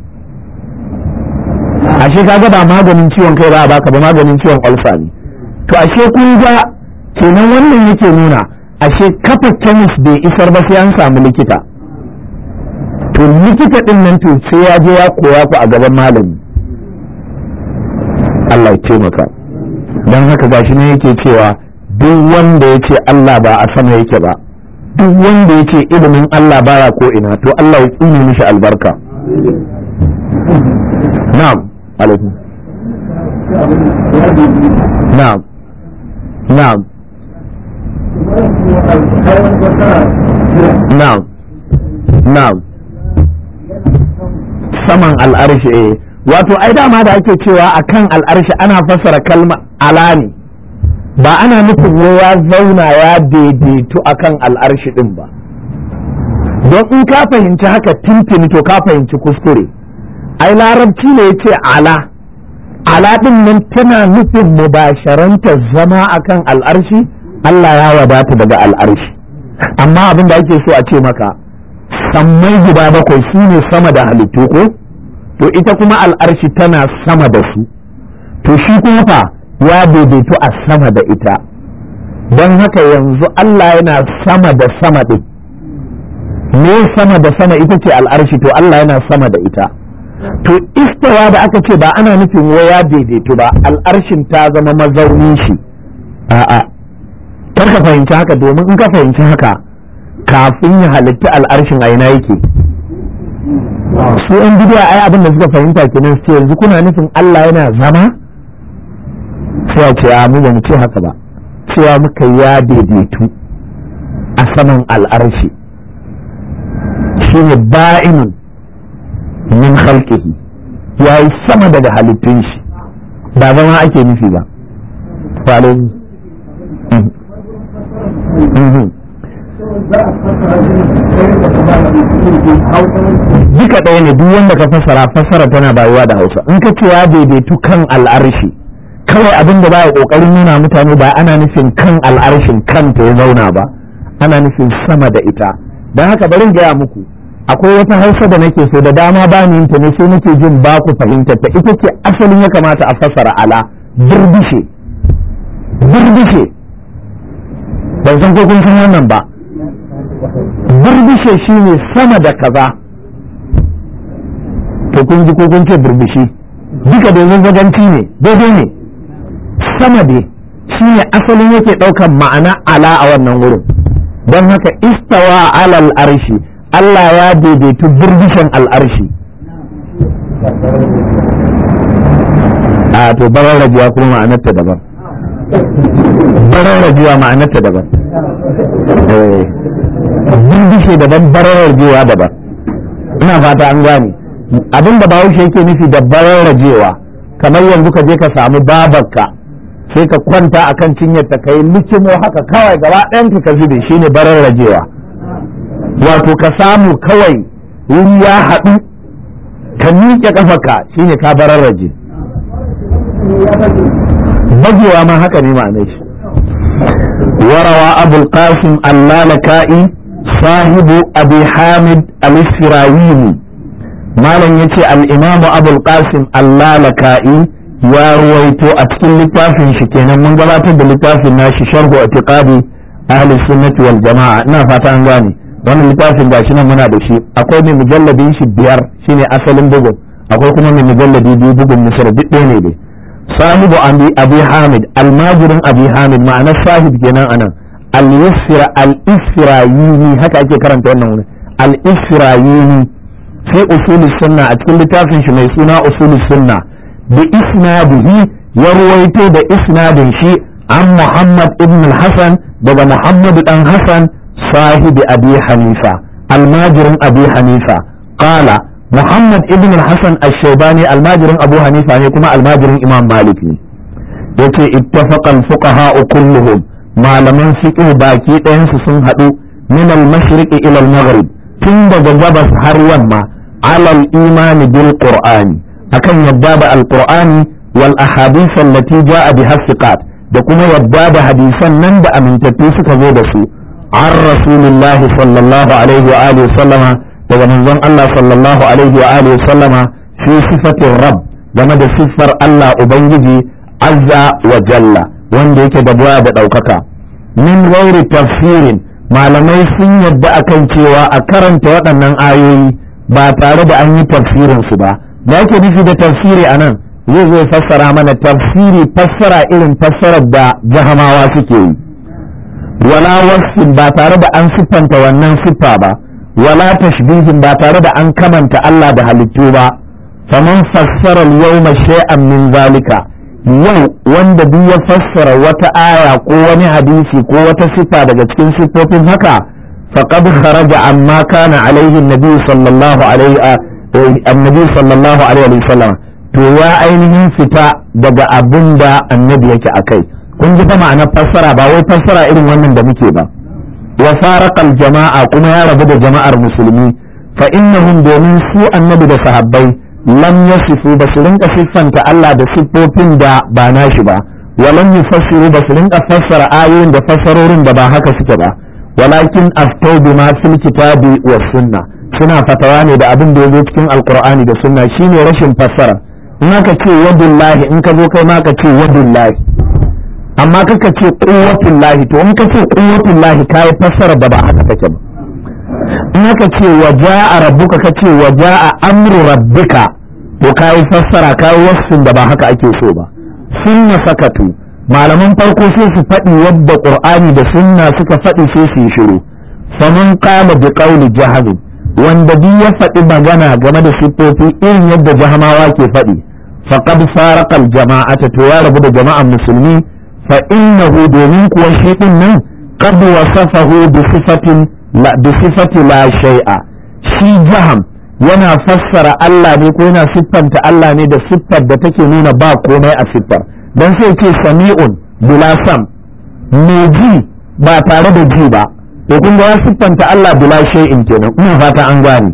ashe kaga ba maganin ciwon kai ba baka ba maganin ciwon ulcer ne. to ashe kun ga kenan wannan yake nuna ashe kafa chemist bai isar ba sai an samu likita. to likita din nan to sai ya je ya koya ku a gaban malami. Allah ya taimaka. dan haka gashi ne yake cewa duk wanda ya ce Allah ba a sama yake ba, duk wanda ya ce ilimin Allah baya ko ina, to Allah ya tsine mishi albarka. na'am alaikum na'am na'am na'am na'am saman al'arshi. eh wato ai dama da ake cewa akan al'arshi ana fassara kalma ala ne, ba ana nufin ya zauna ya daidaitu akan al'arshi din ba. don in ka fahimci haka tintini to ka fahimci kuskure. ai larabci ne yace ala, ala din nan tana nufin mubasharanta zama akan al'arshi. Allah ya wadata daga al'arshi, amma abin da ake so a ce maka sammai guda bakwai su ne sama da halittu ko, to ita kuma al'arshi tana sama da su, to shi kuma fa ya daidaitu a sama da ita. don haka yanzu Allah yana sama da sama ɗin. me sama da sama ita ce al'arshi, to Allah yana sama da ita. to istawa da aka ce ba ana nufin wai ya daidaitu ba, al'arshin ta zama mazaunin shi. a'a kar ka fahimci haka, domin in ka fahimci haka kafin ya halitta al'arshin a ina yake. su yan bidiya ai abin da suka fahimta kenan sai yanzu kuna nufin Allah yana zama, sai a ce a mu ba mu ce haka ba, cewa muka ya daidaitu a saman al'arshi shine ba'inun min khalqihi, yayi sama daga halittun shi, ba zama ake nufi ba. Falon duka ɗaya ne, duk wanda ka fassara fassara tana bayuwa da Hausa. in ka ce ya daidaitu kan al'arshi, kawai abin da ba ya ƙoƙarin nuna mutane ba ana nufin kan al'arshin kanta ya zauna ba, ana nufin sama da ita. don haka bari in gaya muku, akwai wata Hausa da nake so da dama ba ni ta ne sai nake jin ba ku fahimtar ta, ita ce asalin ya kamata a fassara ala. birbishe birbishe ban san ko kun san wannan ba. birbishe shine sama da kaza, to kun ji ko kun ce birbishi duka domin zaganci ne, daidai ne. sama dai shine asalin yake ɗaukan ma'ana ala a wannan wurin. don haka istawa alal arshi, Allah ya daidaitu birbishin al'arshi. a to barar rajuwa kuma ma'anarta daban, barar rajuwa ma'anarta daban. birbishe daban, barar rajuwa daban. ina fata an gane. abin da bahaushe yake nufi da bararrajewa kamar yanzu ka je ka samu babarka sai ka kwanta akan cinyarta ka yi likimo haka kawai gaba ɗayanka ka zube shine bararrajewa, wato ka samu kawai wuri ya haɗu ka miƙe ƙafarka shine ka bararraje. bagewa ma haka ne ma'anar shi. warawa abul qasim allalaka'i sahibu abi hamid al-isfirayini, malam yace al-imamu abul qasim allalaka'i ya ruwaito a cikin littafin shi kenan mun gabatar da littafin nashi sharhu i'tiqadi ahli sunnati wal jama'a, ina fata an gane wannan littafin gashi nan muna da shi, akwai mai mujalladin shi biyar shine asalin bugun, akwai kuma mai mujalladi biyu bugun misr duk ɗaya ne dai. sahibu abi hamid almajirin abi hamid ma'anar sahib kenan anan al-isra al-isra'ini haka ake karanta wannan wurin al-isra'ini fi usul sunna a cikin littafin shi mai suna usul sunna bi isnadihi ya ruwaito da isnadin shi an muhammad ibn al-hasan daga muhammad dan hasan sahibi abi hanifa almajirin abi hanifa qala muhammad ibn al-hasan ash-shaybani almajirin abu hanifa ne kuma almajirin imam malik ne yace ittafaqa al-fuqaha kulluhum malaman fiqh baki ɗayan su sun haɗu min al-mashriq ila al-maghrib tun daga gabas har yamma ala al-iman bil qur'ani akan yadda da al-qur'ani wal ahadith allati ja'a biha thiqat da kuma yadda da hadisan nan da amintattu suka zo da su an rasulillahi sallallahu alaihi wa alihi sallama daga manzon Allah sallallahu alaihi wa alihi sallama fi sifatin rabb game da siffar Allah ubangiji azza wa jalla wanda yake da buwa da daukaka min ghairi tafsirin malamai sun yadda akan cewa a karanta waɗannan ayoyi ba tare da an yi tafsirin su ba. da yake nufi da tafsiri anan zai zo fassara mana tafsiri fassara irin fassarar da jahamawa suke yi, wala wasfin ba tare da an siffanta wannan siffa ba, wala tashbihin ba tare da an kamanta Allah da halittu ba. faman fassara al-yawma shay'an min zalika, yau wanda duk ya fassara wata aya ko wani hadisi ko wata siffa daga cikin siffofin haka faqad kharaja amma kana alaihi an-nabi sallallahu alaihi annabi sallallahu alaihi wa sallam, to ya ainihin fita daga abin da annabi yake akai. kun ji fa ma'anar fassara ba wai fassara irin wannan da muke ba. wa faraqal jama'a kuma ya rabu da jama'ar musulmi fa innahum domin su annabi da sahabbai lam yasifu ba su rinka siffanta Allah da siffofin da ba nashi ba, wa lam yufassiru ba su rinka fassara ayoyin da fassarorin da ba haka suke ba, walakin aftau bima fil kitabi was sunna, suna fatawa ne da abin da yazo cikin alqur'ani da sunna shine rashin fassara. in aka ce wadullahi in ka zo kai ma ka ce wadullahi, amma kaka ce quwwatullahi, to in ka ce quwwatullahi kai fassara da ba haka take ba. in aka ce waja'a rabbuka ka ce waja'a amru rabbika, to kai fassara kai wasfin da ba haka ake so ba. sunna sakatu, malaman farko sai su faɗi yadda qur'ani da sunna suka faɗi sai su yi shiru. faman qala bi qawli jahannam, wanda duk ya faɗi magana game da siffofi irin yadda jahamawa ke faɗi, faqad faraqa al-jama'ata, to ya rabu da jama'an musulmi. fa innahu domin kuwa shi din nan qad wasafahu bi sifatin la bi sifati la shay'a, shi jaham yana fassara Allah ne ko yana siffanta Allah ne da siffar da take nuna ba komai a siffar, dan sai ce sami'un bila sam, mai ji ba tare da ji ba, to kun ga ya siffanta Allah bila shay'in kenan. ina fata an gane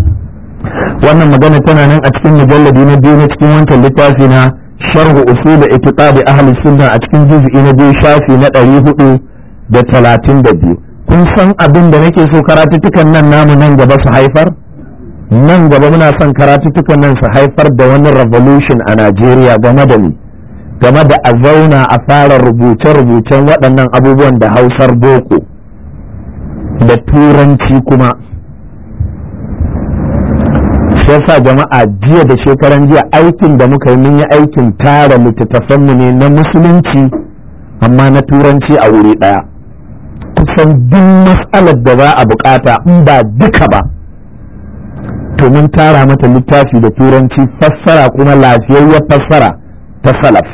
wannan magana tana nan a cikin mujalladi na biyu na cikin wancan littafi na sharh usul i'tiqad ahli sunna a cikin juz'i na biyu shafi na ɗari hudu da talatin da biyu. kun san abin da nake so karatuttukan nan namu nan gaba su haifar? nan gaba muna son karatuttukan nan su haifar da wani revolution a Najeriya game da ni game da a zauna a fara rubuce-rubucen waɗannan abubuwan da Hausar boko da turanci kuma. sai sa jama'a jiya da shekaran jiya aikin da muka yi mun yi aikin tara littattafanmu ne na musulunci amma na turanci a wuri ɗaya. kusan duk mas'alar da za a bukata in ba duka ba to mun tara mata littafi da turanci, fassara kuma lafiyayyar fassara ta salaf,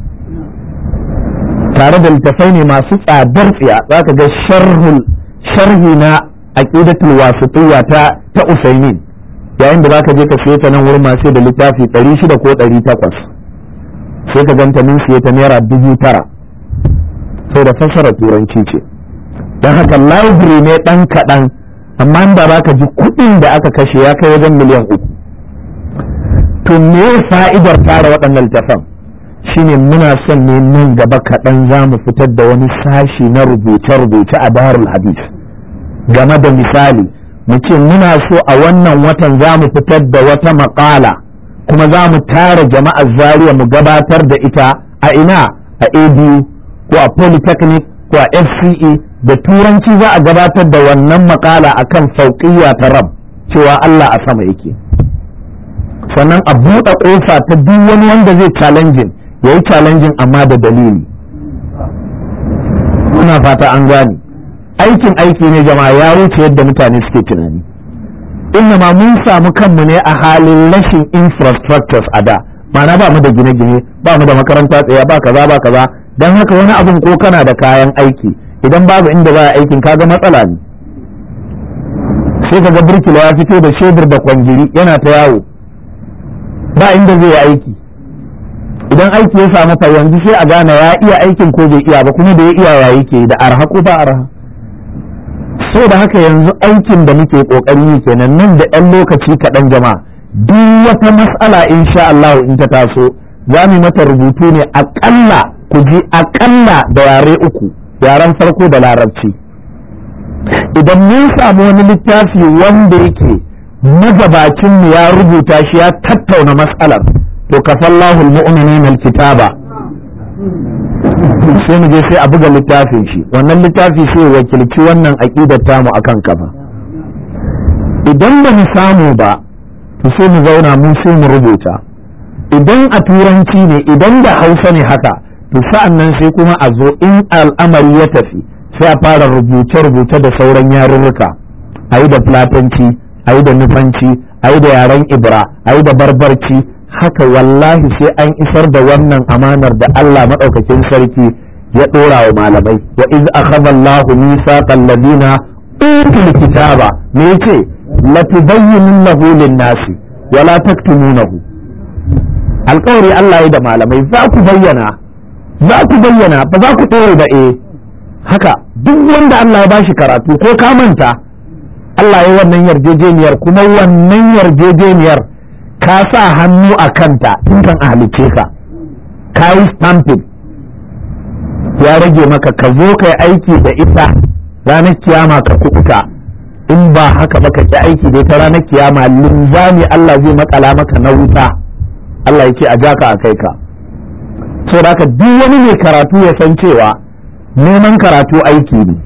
tare da littafai ne masu tsadar tsiya. za ka ga sharhi na aqidatul wasitiyya ta ta Usaimin yayin da zaka je ka siye ta nan wurin masu da littafi ɗari shida ko ɗari takwas sai ka ganta min siye ta naira dubu tara sai da fassara turanci ce. don haka library ne ɗan kaɗan amma da za ka ji kuɗin da aka kashe ya kai wajen miliyan uku. to me fa'idar tara waɗannan littafan shine muna son ne nan gaba kaɗan za mu fitar da wani sashi na rubuce-rubuce a darul hadis game da misali mu ce muna so a wannan watan za mu fitar da wata maƙala kuma za mu tara jama'ar Zaria mu gabatar da ita a ina a A B U ko a Polytechnic ko a F C E da turanci za a gabatar da wannan maƙala akan fauqiyya ta rab cewa Allah a sama yake, sannan a buɗe ƙofa ta duk wani wanda zai challenging ya yi challenging amma da dalili. Muna fata an gane aikin aiki ne jama'a ya wuce yadda mutane suke tunani. Inna ma mun samu kanmu ne a halin rashin infrastructures a da, ma'ana ba mu da gine-gine, ba mu da makaranta tsaya, ba kaza ba kaza, don haka wani abin ko kana da kayan aiki idan babu inda za a aikin kaga matsala ne. Sai kaga birkila ya fito da shebur da kwangiri yana ta yawo ba inda zai yi aiki. Idan aiki ya samu fa yanzu sai a gane ya iya aikin ko bai iya ba, kuma da ya iya ya yake da arha ko ba arha. So da haka yanzu aikin da muke kokari yi kenan nan da ɗan lokaci kaɗan jama'a duk wata mas'ala insha Allah in ta taso za mu mata rubutu ne aƙalla ku ji aƙalla da yare uku, yaren farko da larabci. Idan mun samu wani littafi wanda yake magabacinmu ya rubuta shi ya tattauna mas'alar to kafallahu almu'minina alkitaba sai mu je sai a buga littafin shi, wannan littafi sai wakilci wannan aqidar tamu akan kafa. Idan ba mu samu ba to sai mu zauna mu sai mu rubuta, idan a turanci ne idan da Hausa ne haka to sa'an nan sai kuma a zo in al'amari ya tafi sai a fara rubuce-rubuce da sauran yarurruka, a yi da fulatanci, a yi da nufanci, a yi da yaren ibra, a yi da barbarci, haka wallahi sai an isar da wannan amanar da Allah maɗaukakin sarki ya ɗora wa malamai. wa iz akhadha Allahu mithaqal ladina utul kitaba me yace la tubayyinunnahu lin-nasi wa la taktumunahu. alƙawari Allah ya da malamai za ku bayyana za ku bayyana ba za ku ɗore ba eh haka duk wanda Allah ya bashi karatu ko ka manta Allah ya wannan yarjejeniyar, kuma wannan yarjejeniyar ka sa hannu a kanta in kan a halicce ka ka yi stamping, ya rage maka ka zo ka yi aiki da ita ranar kiyama ka kuɓuta. in ba haka ba ka ki aiki da ita ranar kiyama linzami Allah zai makala maka na wuta, Allah ya ce a jaka a kai ka. so da haka duk wani mai karatu ya san cewa neman karatu aiki ne,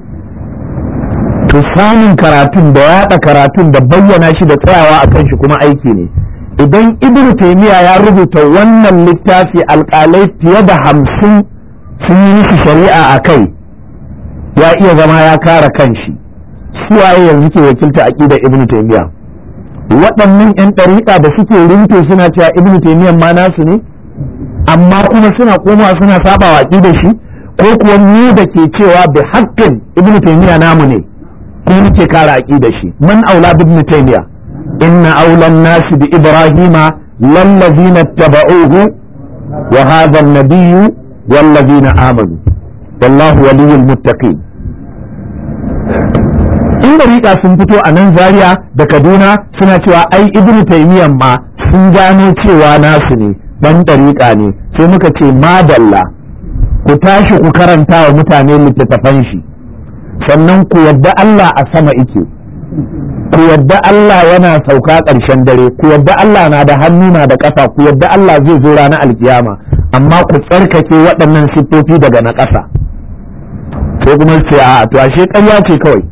to samun karatun da yaɗa karatun da bayyana shi da tsayawa a kan shi kuma aiki ne. Idan Ibn Taymiyyah ya rubuta wannan littafi alƙalai fiye da hamsin sun yi mishi shari'a a kai, ya iya zama ya kare kanshi. Suwaye yanzu ke wakilta aqidar Ibn Taymiyyah? Waɗannan 'yan ɗariƙa da suke rinto suna cewa Ibn Taymiyyah ma nasu ne, amma kuma suna komawa suna saba wa aqidar shi, ko kuwa mu da ke cewa bi haqqin Ibn Taymiyyah namu ne ko muke kare aqidar shi? Man aula bi Ibn Taymiyyah? inna aula an-nas bi Ibrahima lallazina tabauhu wa hadha an-nabiyyu wallazina amanu wallahu waliyyul muttaqin. in dariƙa sun fito a nan Zaria da Kaduna suna cewa ai Ibn Taymiyyah ma sun gano cewa nasu ne, dan dariƙa ne, sai muka ce madalla, ku tashi ku karanta wa mutane littattafan shi, sannan ku yadda Allah a sama ike, ku yadda Allah yana sauka ƙarshen dare, ku yadda Allah na da hannu na da ƙasa, ku yadda Allah zai zo ranar alkiyama, amma ku tsarkake waɗannan siffofi daga na ƙasa. sai kuma ce a to ashe ƙarya ce kawai.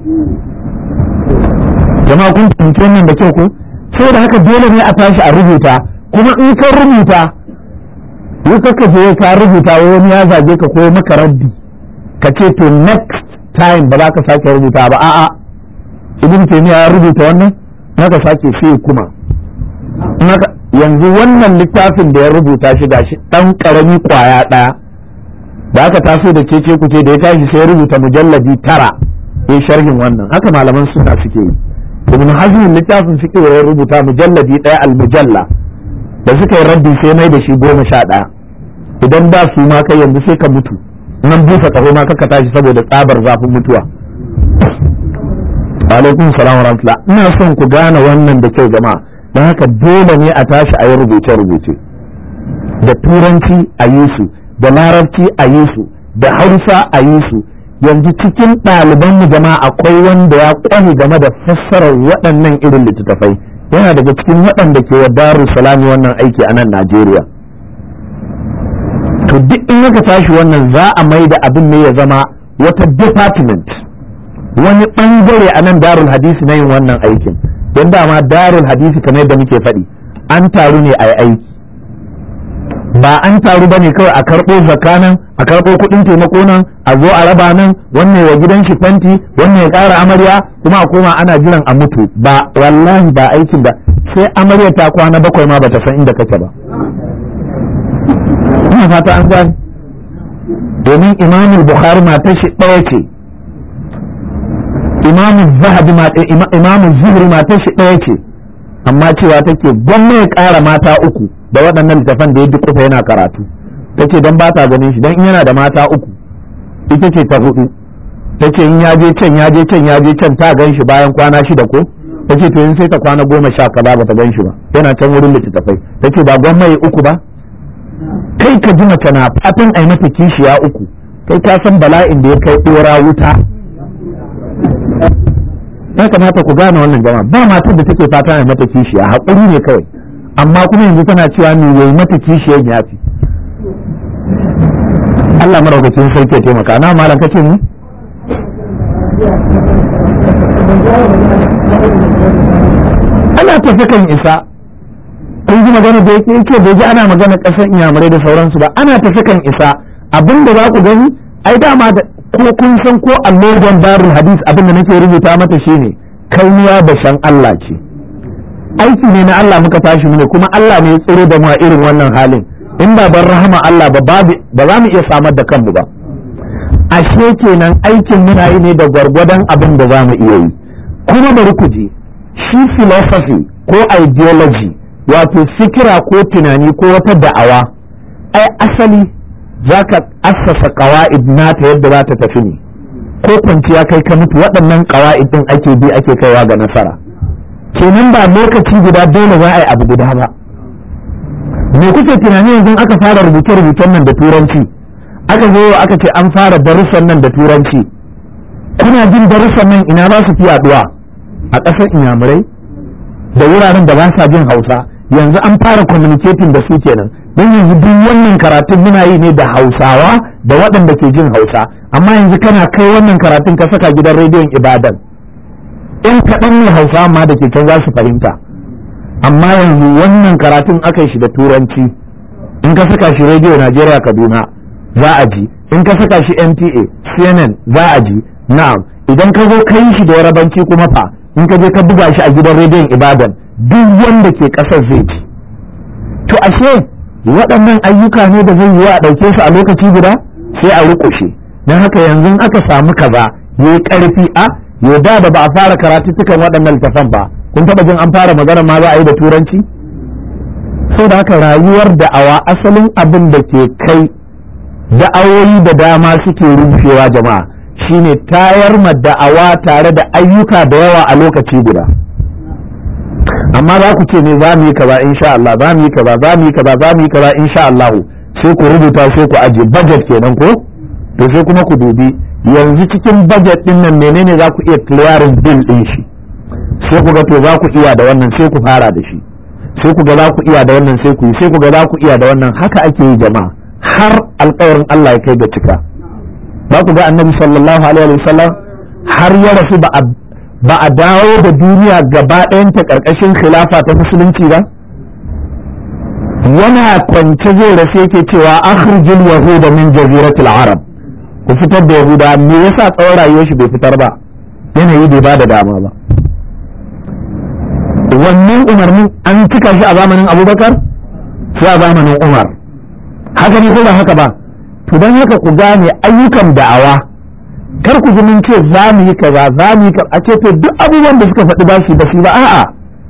jama'a kun fahimci wannan da kyau ko? sai da haka dole ne a tashi a rubuta, kuma in ka rubuta yi kaka je ka rubuta wani ya zage ka ko maka raddi ka ce to next time ba za ka sake rubuta ba. a'a Ibn Taymiyyah ya rubuta wannan haka sake sai kuma yanzu wannan littafin da ya rubuta shi gashi dan karami kwaya daya da aka taso da cece kuce da ya tashi sai ya rubuta mujalladi tara ya sharhin wannan. haka malaman suna suke yi, ibn hazm littafin fiqh ya rubuta mujalladi ɗaya al-mujalla da suka yi raddi sai mai da shi goma sha ɗaya idan ba su ma kai yanzu sai ka mutu nan busa kaho ma ka tashi saboda tsabar zafin mutuwa. alaikum salam wa rahmatullah. Ina son ku gane wannan da kyau jama'a, don haka dole ne a tashi a yi rubuce rubuce da turanci a yi su, da larabci a yi su, da hausa a yi su. Yanzu cikin ɗaliban mu jama'a akwai wanda ya kwani game da fassarar waɗannan irin littattafai, yana daga cikin waɗanda ke wa Darus Salami wannan aiki a nan Najeriya. To duk in aka tashi wannan za a mai da abin ne ya zama wata department, wani ɓangare a nan Darul Hadisi na yin wannan aikin. Don dama Darul Hadisi kamar yadda muke faɗi an taru ne a yi aiki, ba an taru ba ne kawai a karɓo zakka nan, a karɓo kuɗin taimako nan, a zo a raba nan, wannan wa gidan shi fanti, wannan ya ƙara amarya, kuma a koma ana jiran a mutu. Ba wallahi ba aikin da sai amarya ta kwana bakwai ma bata san inda kake ba. Ina fata an gani. Domin Imam Bukhari matar shi ɗaya ce, Imam Zahabi Imam Zuhri matar shi ɗaya ce, amma cewa take gwamma ya ƙara mata uku da waɗannan littafan da ya dukufa yana karatu. Tace don ba ta ganin shi, don in yana da mata uku ita ce ta hudu. Tace in ya je can ya je can ya je can ta gan shi bayan kwana shida ko? Tace to in sai ta kwana goma sha kaza ba ta gan shi ba, yana can wurin littattafai. Tace ba gwamma ya uku ba? Kai ka ji mace na fatan a yi mata kishiya uku, kai ka san bala'in da ya kai ɗora wuta. Ya kamata ku gane wannan jama'a, ba matar da take fata a yi mata kishiya, haƙuri ne kawai, amma kuma yanzu tana cewa ni yayi mata kishiyar ya fi. Allah maraukakin sarki ya taimaka. Na malam kace ni? Ana tafi kan isa. Kun ji magana da yake yake bai ji ana magana ƙasar Inyamurai da sauransu ba. Ana tafi kan isa. Abin da za ku gani, ai dama da ko kun san ko allogon Darul Hadis abin da nake rubuta mata shine kauniya da shan Allah ce. Aiki ne na Allah muka tashi mu ne, kuma Allah ne ya tsiro da mu a irin wannan halin. In ba ban rahama Allah ba ba za mu iya samar da kanmu ba. Ashe kenan aikin muna yi ne da gwargwadon abin da za mu iya yi. Kuma bari ku ji, shi philosophy ko ideology, wato fikira ko tunani ko wata da'awa, ai asali za ka assasa ƙawa'id nata yadda za ta tafi ne, ko kwanciya kai ka mutu waɗannan ƙawa'id ɗin ake bi ake kaiwa ga nasara. Kenan ba lokaci guda dole za a yi abu guda ba. Me kuke tunani yanzu aka fara rubuce-rubucen nan da turanci, aka zo aka ce an fara darussan nan da turanci, kuna jin darussan nan ina za su fi yaduwa? A ƙasar Inyamurai da wuraren da ba sa jin Hausa. Yanzu an fara communicating da su kenan, don yanzu duk wannan karatun muna yi ne da Hausawa da waɗanda ke jin Hausa. Amma yanzu kana kai wannan karatun ka saka gidan rediyon Ibadan, in kaɗan ne Hausa amma da ke can za su fahimta. Amma yanzu wannan karatun aka yi shi da turanci, in ka saka shi rediyo Najeriya Kaduna za a ji, in ka saka shi N T A C N N za a ji. Na'am, idan ka zo ka yi shi da Yarabanci kuma fa, in ka je ka buga shi a gidan rediyon Ibadan, duk wanda ke ƙasar zai ji. To ashe waɗannan ayyuka ne da zai yi wa a ɗauke su a lokaci guda sai a riƙushe. Don haka yanzu aka samu kaza yayi ƙarfi, a yau da ba a fara karatuttukan waɗannan littafan ba, kun taɓa jin an fara magana ma za a yi da turanci? Sau da haka rayuwar da'awa asalin abin da ke kai da'awoyi da dama suke rufewa jama'a shine tayar ma da'awa tare da ayyuka da yawa a lokaci guda. Amma za ku ce ne za mu yi kaza insha Allah, za mu yi kaza, za mu yi kaza, za mu yi kaza insha Allah, sai ku rubuta sai ku aje budget kenan ko? To sai kuma ku dubi yanzu cikin budget din nan menene za ku iya clearing bill din shi, sai ku ga to za ku iya da wannan sai ku fara da shi, sai ku ga za ku iya da wannan sai ku yi, sai ku ga za ku iya da wannan. Haka ake yi jama'a har alƙawarin Allah ya kai ga cika. Za ku ga annabi sallallahu alaihi wa sallam har ya rasu ba a ba a dawo da duniya gaba ɗayanta ƙarƙashin khilafa ta musulunci ba. Yana kwance zai rasu yake cewa akhrijul yahuda min jaziratil arab, ku fitar da yahuda. Me yasa tsawon rayuwar shi bai fitar ba? Yanayi bai ba da dama ba. Wannan umarnin an cika shi a zamanin Abubakar sai a zamanin Umar. Haka ne ko ba haka ba? To don haka ku gane ayyukan da'awa kar ku ji mun ce za mu yi kaza za mu yi kaza a ce to duk abubuwan da suka faɗi ba shi ba shi ba a'a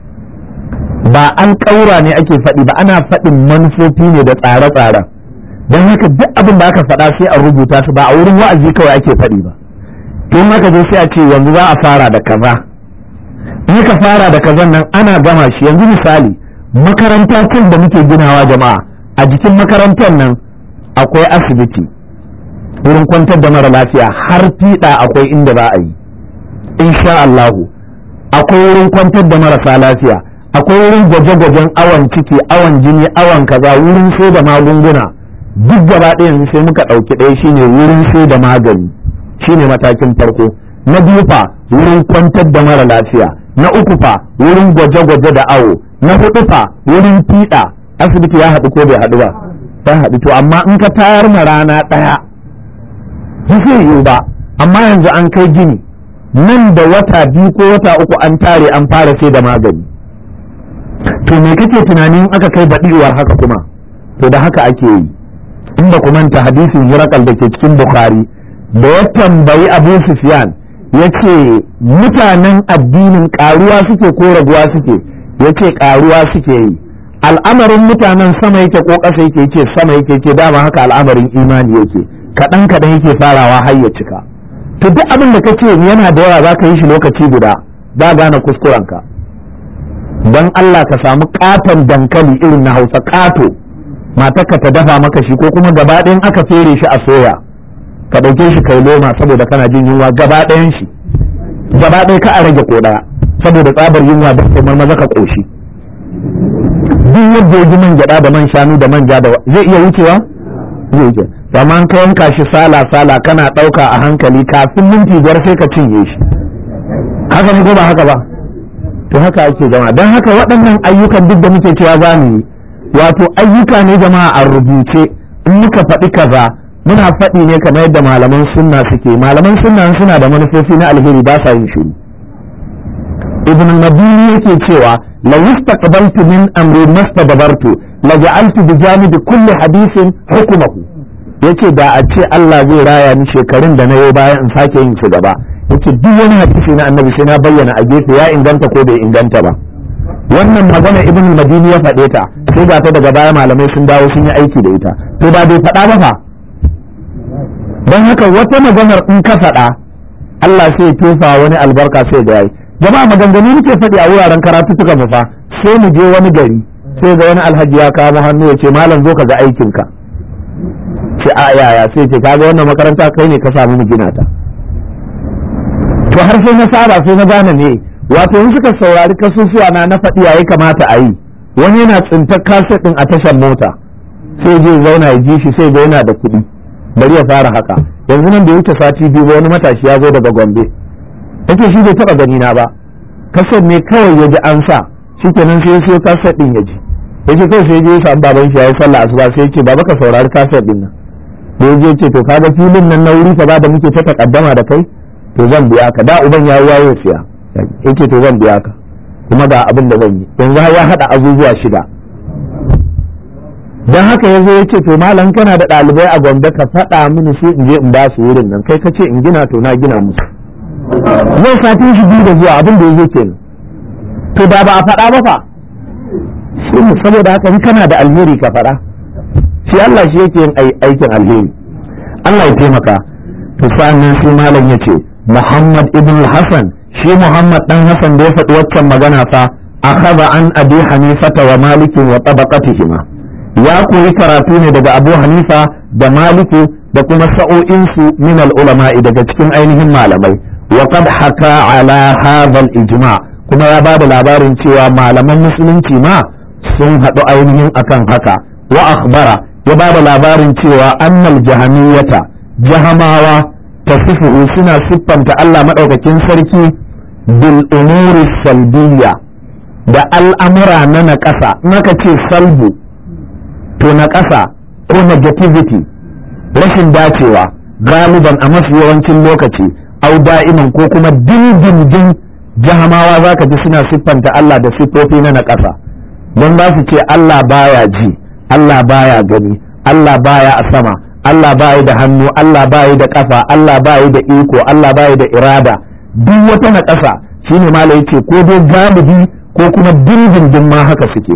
ba an ƙaura ne ake faɗi ba ana faɗin manufofi ne da tsare-tsaren don haka duk abin da aka faɗa sai a rubuta su ba a wurin wa'azi kawai ake faɗi ba tun haka je sai a ce yanzu za a fara da kaza in ka fara da kazan nan ana gama shi yanzu misali makaranta can da muke ginawa jama'a a jikin makarantar nan akwai asibiti wurin kwantar da mara lafiya har fiɗa akwai inda za a yi insha Allahu akwai wurin kwantar da marasa lafiya akwai wurin gwaje-gwajen awon ciki awon jini awon kaza wurin sai da magunguna duk gaba ɗaya yanzu sai muka ɗauki ɗaya shine wurin sai da magani shine matakin farko na biyu fa wurin kwantar da mara lafiya na uku fa wurin gwaje-gwaje da awo na hudu fa wurin fiɗa asibiti ya haɗu ko bai haɗu ba ya haɗu to amma in ka tayar ma rana ɗaya ba zai yiwu ba amma yanzu an kai gini nan da wata biyu ko wata uku an tare an fara sai da magani to me kake tunanin aka kai baɗiwar haka kuma to da haka ake yi inda ku manta hadisin hirakal da ke cikin bukhari da ya tambayi abu sufyan ya ce mutanen addinin karuwa suke ko raguwa suke ya ce karuwa suke yi al'amarin mutanen sama yake ko ƙasa yake ce sama yake ce dama haka al'amarin imani yake kaɗan kaɗan yake farawa har ya cika to duk abin da kace yana da yawa za ka yi shi lokaci guda za gane kuskurenka don Allah ka samu katon dankali irin na Hausa kato matarka ta dafa maka shi ko kuma gaba ɗayan aka fere shi a soya ka ɗauke shi kai loma saboda kana jin yunwa gaba ɗayan shi gaba ɗaya ka a rage ko ɗaya saboda tsabar yunwa da kuma maza ka ƙoshi duk yadda ya ji man gyaɗa da man shanu da manja da zai iya wucewa zai wuce amma an ka yanka shi sala sala kana ɗauka a hankali kafin minti biyar sai ka cinye shi haka ne ko ba haka ba to haka ake jama'a don haka waɗannan ayyukan duk da muke cewa za mu yi wato ayyuka ne jama'a a rubuce in muka faɗi kaza muna faɗi ne kamar yadda malaman sunna suke malaman sunna suna da manufofi na alheri ba sa yin shiru ibn nabili yake cewa la yastaqbaltu min amri mastadbartu la ja'altu bi janibi kulli hadithin hukmuhu yace da a ce Allah zai raya ni shekarun da na yau bayan in sake yin su gaba yace duk wani hadisi na annabi sai na bayyana a gefe ya inganta ko bai inganta ba wannan magana ibn al-madini ya faɗe ta sai ga ta daga baya malamai sun dawo sun yi aiki da ita to ba bai faɗa ba fa don haka wata maganar in ka faɗa Allah sai ya tofa wani albarka sai ga yayi jama'a maganganu muke faɗi a wuraren karatutuka mu fa sai mu je wani gari sai ga wani alhaji ya kawo hannu ya ce malam zo ka ga aikin ka ce a yaya sai ce kaga wannan makaranta kai ne ka samu mu gina ta to har sai na saba sai na gane ne wato in suka saurari kasusuwa na na faɗi yayi kamata a yi wani yana tsintar kaset ɗin a tashar mota sai je zauna ya ji shi sai ga yana da kuɗi bari ya fara haka yanzu nan da wuce sati biyu ba wani matashi ya zo daga Gombe yake shi bai taɓa gani na ba kaset ne kawai ya ji an sa shikenan sai ya siyo kaset ɗin ya ji yake kawai sai ya je ya samu baban shi ya yi sallah asuba sai ya ce baba ka saurari kaset ɗin nan da ya je ce to kaga filin nan na wuri fa ba da muke ta takaddama da kai to zan biya ka da uban ya wayo siya yake to zan biya ka kuma ga abin da zan yi yanzu ya hada azuzuwa shida dan haka yazo yace to malam kana da dalibai a Gombe ka faɗa mini shi in je in ba su wurin nan kai kace in gina to na gina musu zai satin shi biyu da zuwa abin da yazo kenan to da ba a faɗa ba fa shi saboda haka in kana da alheri ka faɗa shi Allah shi yake yin aikin alheri Allah ya taimaka to sannan sai malam yace Muhammad ibn Hassan shi Muhammad dan Hassan da ya faɗi waccan magana fa akhadha an Abi Hanifata wa Malik wa tabaqatihima ya koyi karatu ne daga Abu Hanifa da Maliku da kuma sa'o'in su min al-ulama daga cikin ainihin malamai wa qad haka ala hadha al-ijma' kuma ya bada labarin cewa malaman musulunci ma sun haɗu ainihin akan haka wa akhbara ya bada labarin cewa annal jahamiyata jahamawa tasifuhu suna siffanta Allah madaukakin sarki bil umuri salbiyya da al'amura na naƙasa naka ce salbu to naƙasa ko negativity rashin dacewa galiban a mafi yawancin lokaci au da'iman ko kuma dindindin jahamawa za ka ji suna siffanta Allah da siffofi na naƙasa don za su ce Allah baya ji Allah baya gani Allah baya a sama Allah ba yi da hannu, Allah ba yi da kafa, Allah ba yi da iko, Allah ba yi da irada, duk wata na ƙasa shine mala yace ko dai galibi ko kuma dindindin ma haka suke.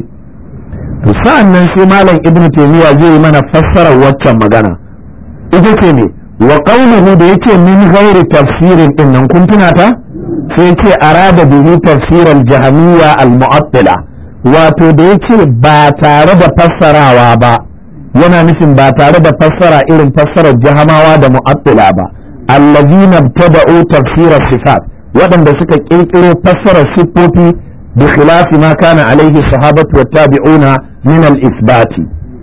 To sa'an nan sai malam ibnu taymiya zai yi mana fassarar waccan magana, ita ce ne wa qawluhu da yake min ghairi tafsirin din nan kun tuna ta sai yace arada bihi tafsir al-jahmiyya al-mu'attila, wato da yake ba tare da fassarawa ba yana nufin ba tare da fassara irin fassarar jahamawa da mu'attila ba, allazina ibtada'u tafsir as-sifat, waɗanda suka kirkiro fassarar siffofi bi khilafi ma kana alaihi sahabatu wat tabi'una min al-isbati,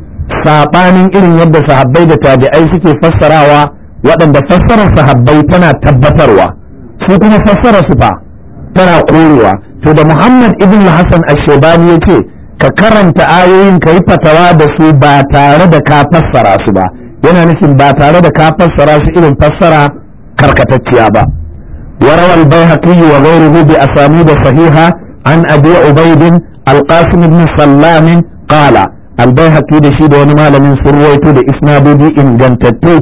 sabanin irin yadda sahabbai da tabi'ai suke fassarawa, waɗanda fassarar sahabbai tana tabbatarwa su kuma fassarar su fa tana korewa. To da Muhammad ibn Hassan ash-Shaybani yace ka karanta ayoyin ka yi fatawa da su ba tare da ka fassara su ba, yana nufin ba tare da ka fassara su irin fassara karkatacciya ba. وروى البيهقي وغيره بأسانيد صحيحة عن أبي عبيد القاسم بن سلام قال البيهقي ده شيء ده ما لم سرويته ده إسناده دي إن جنتته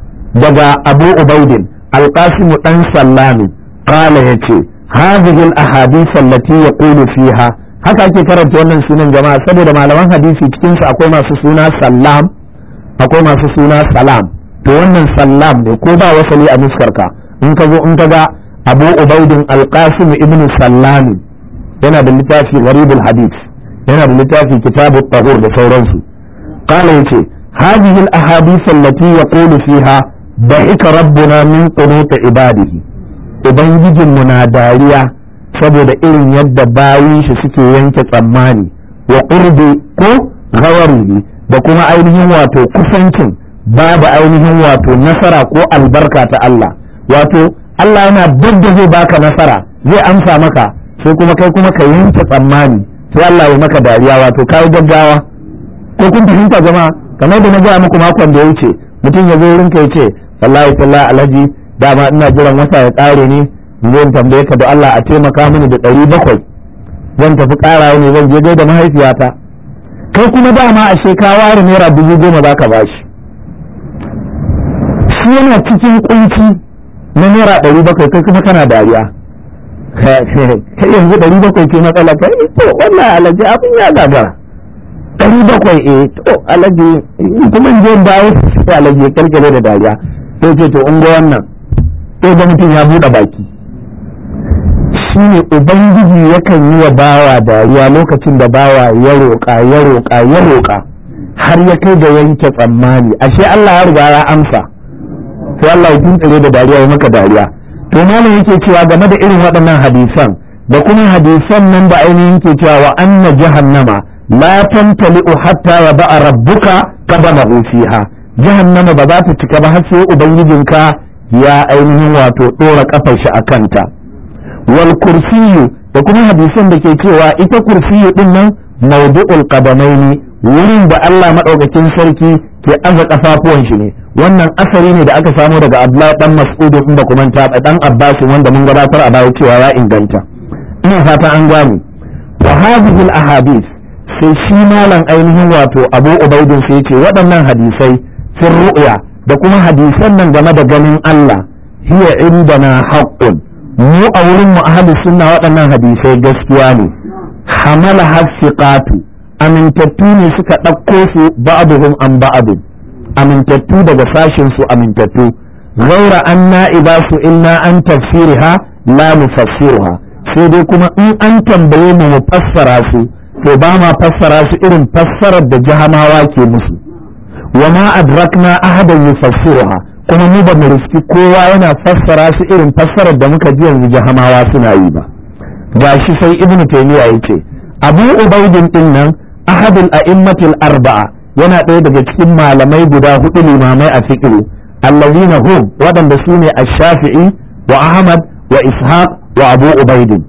دجا أبو عبيد القاسم بن سلام قال يتي هذه الأحاديث التي يقول فيها haka ake karanta wannan sunan jama'a saboda malaman hadisi cikin su akwai masu suna sallam akwai masu suna salam, to wannan sallam ne ko ba wasali a nuskarka in ka zo in ka ga abu ubaidin alqasim ibn sallam yana da littafi gharibul hadith, yana da littafi kitabut tahur da sauransu. qala yace hadhihi al ahadith allati yaqulu fiha da'ika rabbuna min qunut ibadihi, ubangijin mu na dariya saboda irin yadda bayin shi suke yanke tsammani wa qurbi ko ghawarihi da kuma ainihin wato kusancin babu ainihin wato nasara ko albarka ta Allah, wato Allah yana dabda zai baka nasara zai amsa maka sai kuma kai kuma ka yanke tsammani sai Allah ya maka dariya, wato kai gaggawa. ko kun fahimta jama'a? Kamar da na ga muku makon da ya wuce mutum ya zo wurin ka yace wallahi tallahi alhaji dama ina jiran wata ya kare ne zan tambaye ka da Allah a taimaka mini da ɗari bakwai zan tafi ƙara ne zan je gaida mahaifiyata, kai kuma dama a shekawa da naira dubu goma za ka bashi, shi yana cikin kunci na naira ɗari bakwai kai kuma kana dariya, kai yanzu ɗari bakwai ce matsala kai to wannan alaji abin ya gagara ɗari bakwai eh to alaji kuma in je bayo sai alaji ya kalkale da dariya sai ce to in ga wannan sai ga mutum ya buɗe baki. Shine ubangiji yakan yi wa bawa dariya lokacin da bawa ya roƙa ya roƙa ya roƙa har ya kai da yanke tsammani, ashe Allah ya riga ya amsa sai Allah ya tuntsire da dariya ya maka dariya. To malam yake cewa game da irin waɗannan hadisan da kuma hadisan nan da ainihin ke cewa wa anna jahannama la tamtali'u hatta yaba'a rabbuka qadamahu fiha, jahannama ba za ta cika ba har sai ubangijinka ya ainihin wato ɗora kafar shi a kanta. wal kursiyu da kuma hadisan da ke cewa ita kursiyu din nan mawdu'ul qadamaini, wurin da Allah madaukakin sarki ke aza kafafuwan shi ne. Wannan asari ne da aka samu daga Abdullahi dan Mas'ud in ba kuma ta dan Abbas wanda mun gabatar a baya cewa ya inganta. Ina fata an gane. Wa hadhihi al ahadith sai shi malam ainihin wato Abu Ubaidin sai yace waɗannan hadisai sun ru'ya da kuma hadisan nan game da ganin Allah hiya indana haqqun, mu a wurin mu ahli sunna waɗannan hadisai gaskiya ne. Hamala hasiqatu, amintattu ne suka ɗauko su ba'duhum an ba'd, amintattu daga sashin su amintattu. Ghaira anna idza su'ilna an tafsirha la nufassiruha, sai dai kuma in an tambaye mu mu fassara su to ba ma fassara su irin fassarar da jahamawa ke musu. Wa ma adrakna ahadan yufassiruha, kuma mu ba mu riski kowa yana fassara su irin fassarar da muka ji yanzu jahamawa suna yi ba. Gashi sai Ibn Taymiyyah yace Abu Ubaidin din nan ahadul a'immatil arba'a, yana ɗaya daga cikin malamai guda hudu limamai a fiqh, allazina hum waɗanda su ne ash-Shafi'i wa Ahmad wa Ishaq wa Abu Ubaidin.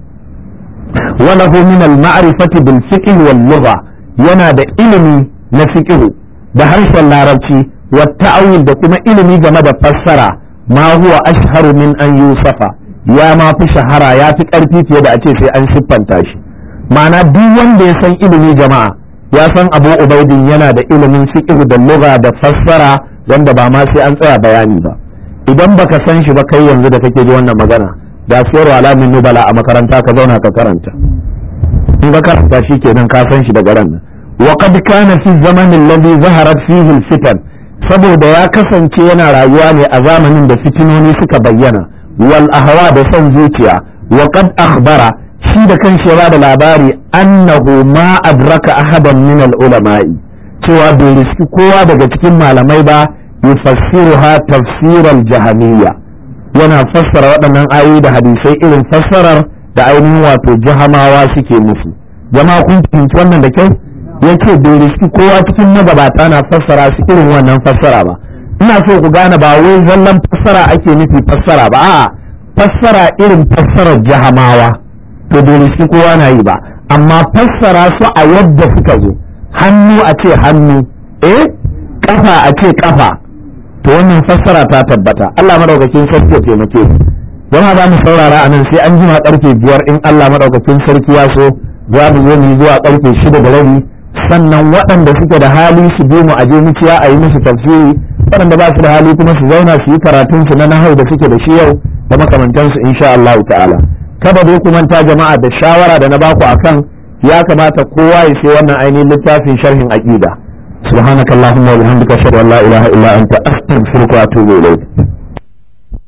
wa lahu min al-ma'rifati bil fiqh wal lugha, yana da ilimi na fiqh da harshen larabci wa ta'awil da kuma ilimi game da fassara, ma huwa ashharu min an yusafa, ya ma fi shahara ya fi karfi fiye da a ce sai an siffanta shi. Ma'ana duk wanda ya san ilimi jama'a ya san Abu Ubaidin yana da ilimin fiqh da lugha da fassara wanda ba ma sai an tsaya bayani ba. Idan baka san shi ba kai yanzu da kake ji wannan magana, da siyar alamin nubala a makaranta ka zauna ka karanta, in ka karanta shi kenan ka san shi daga ran nan. Wa qad kana fi zamanin alladhi zaharat fihi al-fitan, saboda ya kasance yana rayuwa ne a zamanin da fitinoni suka bayyana, wal ahwa da son zuciya. Wa qad akhbara, shi da kanshi ya bada labari, annahu ma adraka ahadan min al-ulama'i, cewa bai riski kowa daga cikin malamai ba yufassiruha tafsir al-jahamiyya, yana fassara waɗannan ayoyi da hadisai irin fassarar da ainihin wato jahamawa suke musu. Jama'a kun fahimci wannan da kyau? Yace bai riski kowa cikin magabata na fassara su irin wannan fassara ba. Ina so ku gane ba wai zallan fassara ake nufi fassara ba, a'a fassara irin fassarar jahamawa to bai riski kowa na yi ba, amma fassara su a yadda suka zo, hannu a ce hannu, eh kafa a ce kafa, to wannan fassara ta tabbata. Allah madaukakin sarki ya taimake mu. Jama'a za mu saurara a nan sai an jima karfe biyar in Allah madaukakin sarki ya so, za mu zo mu zuwa karfe shida da rabi, sannan waɗanda suke da hali su bi mu aje muciya a yi musu tafsiri, waɗanda ba su da hali kuma su zauna su yi karatun su na nahau da suke da shi yau da makamantansu insha Allah ta'ala. Kada dai ku manta jama'a da shawara da na baku akan ya kamata kowa ya sai wannan ainihin littafin sharhin aqida. Subhanakallahumma wa bihamdika ashhadu an la ilaha illa anta astaghfiruka wa atubu ilayk.